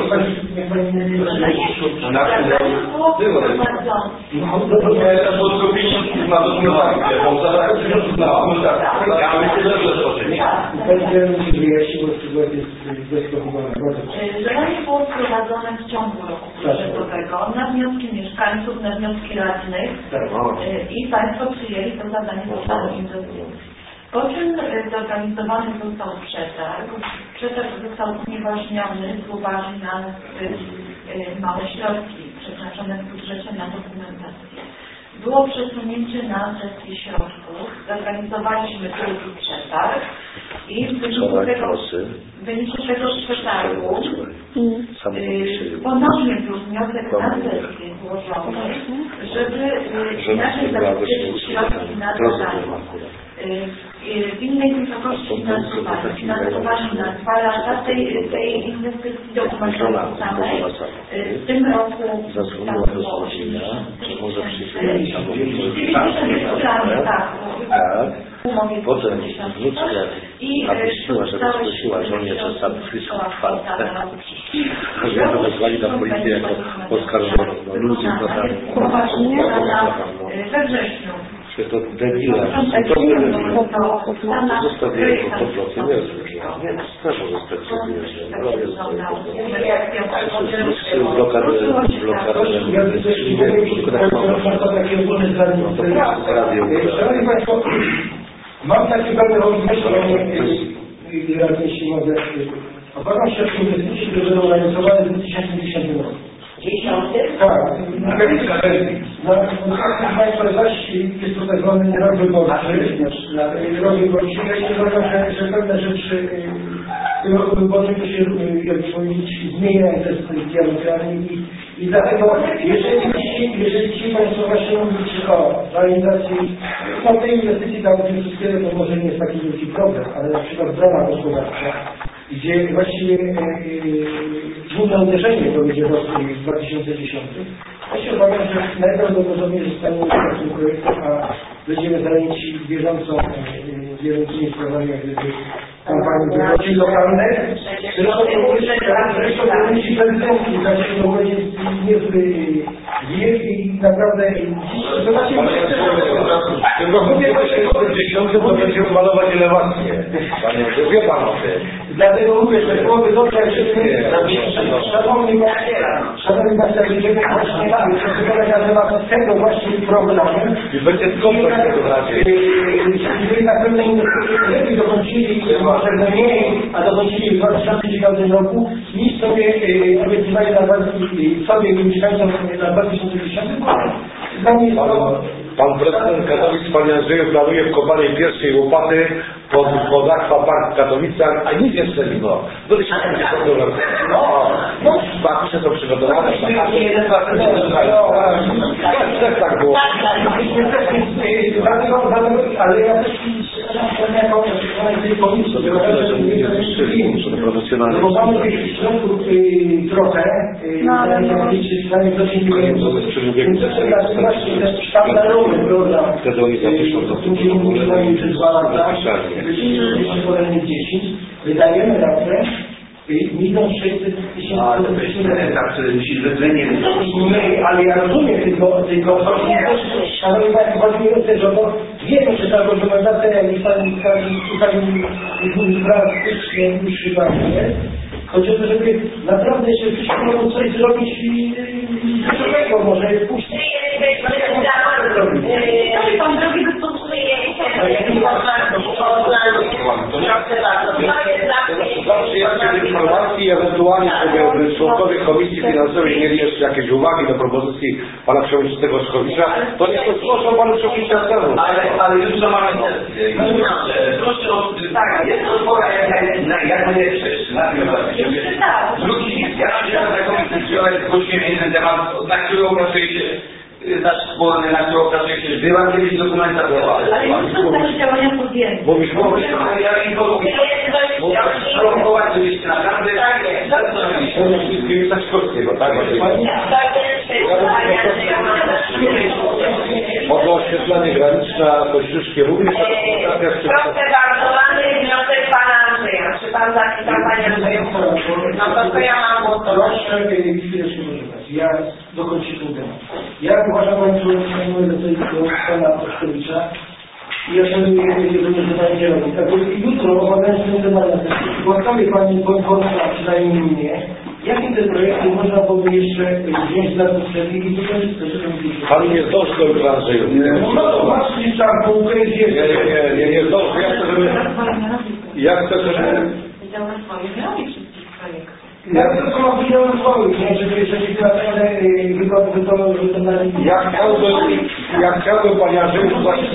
było to pieniądze na dokumentację, bo zaraz na dokumentację. Ja myślę, że to jest oczywiście. Będziemy się wyjaśniło, że sytuacja jest bezkochowana. Żelanie było wprowadzone w ciągu roku budżetowego na wnioski mieszkańców, na wnioski radnych i Państwo przyjęli to zadanie zostało im zezwolone. Po czym zorganizowany został przetarg. Przetarg został unieważniony z uwagi na małe środki przeznaczone w budżecie na dokumentację. Było przesunięcie na sesję środków. Zorganizowaliśmy drugi przetarg i w wyniku tego, w wyniku tego przetargu ponownie był wniosek na sesję złożony, żeby inaczej zabezpieczyć środki na zadanie. W innej wysokości finansowaniu, finansowanie na dwa lata tej, tej inwestycji dokumentowej samej. W tym roku zadzwoniła do Słowina, że może przyjść tak. Potem wnuczkę napuściła, żeby zgłosiła żonie, że sam Fryszyn czwarte. Że to wezwali na policję jako oskarżoną. No ludzie to tam... We wrześniu. Czy to debile, to debile. Zostawiłem to po prostu, nie wiem, więc też może stać się wyjeżdżę. Ale jest to wszyscy blokady, blokady, Szanowni Państwo, mam takie pewne wątpliwości, jeśli mogę. Obawiam się, że inwestycje, które będą realizowane w dwa tysiące dziesiątym roku. Tak, na Państwa zaś jest to tak zwany rok wyborczy. Rok wyborczy. Ja się zgadzam, że, że pewne rzeczy w tym roku wyborczym to się, jak powiedzieć, zmienia diametralnie i, i dlatego, jeżeli dzisiaj, jeżeli dzisiaj Państwo właśnie mówicie o realizacji no, tej inwestycji dla wszystkiego, to może nie jest taki wielki problem, ale na przykład brama gospodarcza, gdzie właściwie główne uderzenie to będzie w dwa tysiące dziesiątym. Ja się obawiam, że najprawdopodobniej zostanie takim projektem, a będziemy zajęci bieżącą, bieżącymi sprawami jak gdyby kampanii wyborczej lokalnej. Zresztą komisji prezydenckiej, dlaczego to będzie niezły wiek i naprawdę zobaczymy. W tym roku dwa tysiące dziesiątym to będziemy malować elewację. Panie, wie Pan o tym. Dlatego mówię, że byłoby dobrze, żeby szanowni Szanowni Państwo, jeżeli właśnie mamy, to kolega temat z tego właśnie problemu. I będzie skąpać w tego razie. Jeżeli na pewno inwestycje lepiej dokończyli, może mniej, a dokończyli w dwa tysiące dziewiątym roku, niż sobie obiecywali sobie i mieszkańcom na dwa tysiące dziesiątym roku. Dla mnie jest to... Pan prezydent Katowic, panie Andrzeju, planuje wkopanie pierwszej łopaty pod, pod Aquapark w Katowicach, a nic jeszcze nie było. Byliśmy tam gdzie są no, no, zapisy są przygotowane. Tak, tak było. Ale ja też jako tej komisji, bo mamy tych środków trochę, sztandarowy program, który mówimy przez dwa lata, wydajemy razem milion sześćset tysięcy. A, to jest etap, który musi zlecenie. Nie, ale ja rozumiem, tylko, tylko szanowni Państwo, chodzi mi o to, że no, wiemy, że ta dokumentacja, jak już Pani tutaj praktycznie już chyba jest, chodzi o to, żeby naprawdę się wszystko mogło coś zrobić i dużego może później. Proszę Pan, drogi wypoczuje Zawsze jest informacji, ewentualnie żeby członkowie Komisji Finansowej mieli jeszcze jakieś uwagi do propozycji Pana Przewodniczącego Szkowicza, to niech to zgłoszą Panu Przewodniczącemu. Ale, ale jutro mamy sesję. Proszę o... Tak, jest odpowiedź, jak, jak będzie przejść na tym etapie. Drugi, ja mam się na taką intencyjną, zgłosiłem jeden temat, na którym opracuje się nasz wspólny, na którym opracuje się, była kiedyś dokumentacja. Ale już są takie działania podjęte. Mówisz, mówisz. Ja informuję. Musisz prowokować, żebyście naprawdę... Tak jest. Mówisz coś Szkowskiego, tak? Może oświetlenie graniczne, Kościuszkie mówisz, a proszę bardzo, mamy wniosek Pana Andrzeja. Czy Pan zapisał Panie Andrzeju? No to co ja mam głos? Proszę, chwileczkę może Państwa. Ja dokończę ten temat. Ja uważam Państwo, że mówię do tego Pana Oszkowicza i ja szanuję również do Pani Kierownik. Tak, jutro omawiając ten temat na sesji, łaskawie Pani pozwolona, przynajmniej mnie, jakie te projekty można byłoby jeszcze wziąć dla poprzednich i wykorzystać? Pan nie zdąży do jutra, Andrzeju. No to masz gdzieś tam półkę jest jeszcze. Nie, nie, nie, nie zdąży. Ja chcę, żeby... Ja chcę, żeby... Dział rozwoju nie robi wszystkich projektów. Ja tylko mam wiele rozwoju, nie, żeby jeszcze naprawdę wykonali. Ja chciałbym, ja chciałbym Panie Andrzeju właśnie...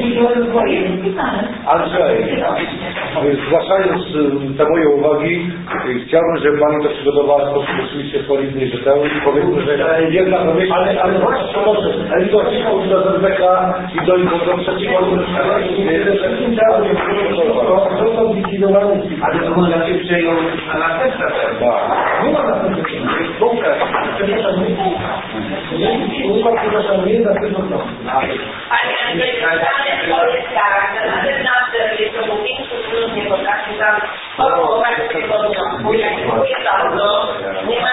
Andrzej, zgłaszając te moje uwagi, chciałbym, żeby Pani to przygotowała w sposób oczywiście solidny i rzetelny i powiedzmy, że jedna myśl, ale, ale właśnie proszę, ale do Cichów, do Z B K i do do przeciwko, to są zlikwidowane. Ale to można się przejął na następne. Nie ma następnego. Przepraszam, nie ma, przepraszam, nie za tego planu. Panie Andrzeju, to jest tak, że na ten nasz jest to większość ludzi nie potrafi tam powołać tego wniosku, jak nie bardzo, nie ma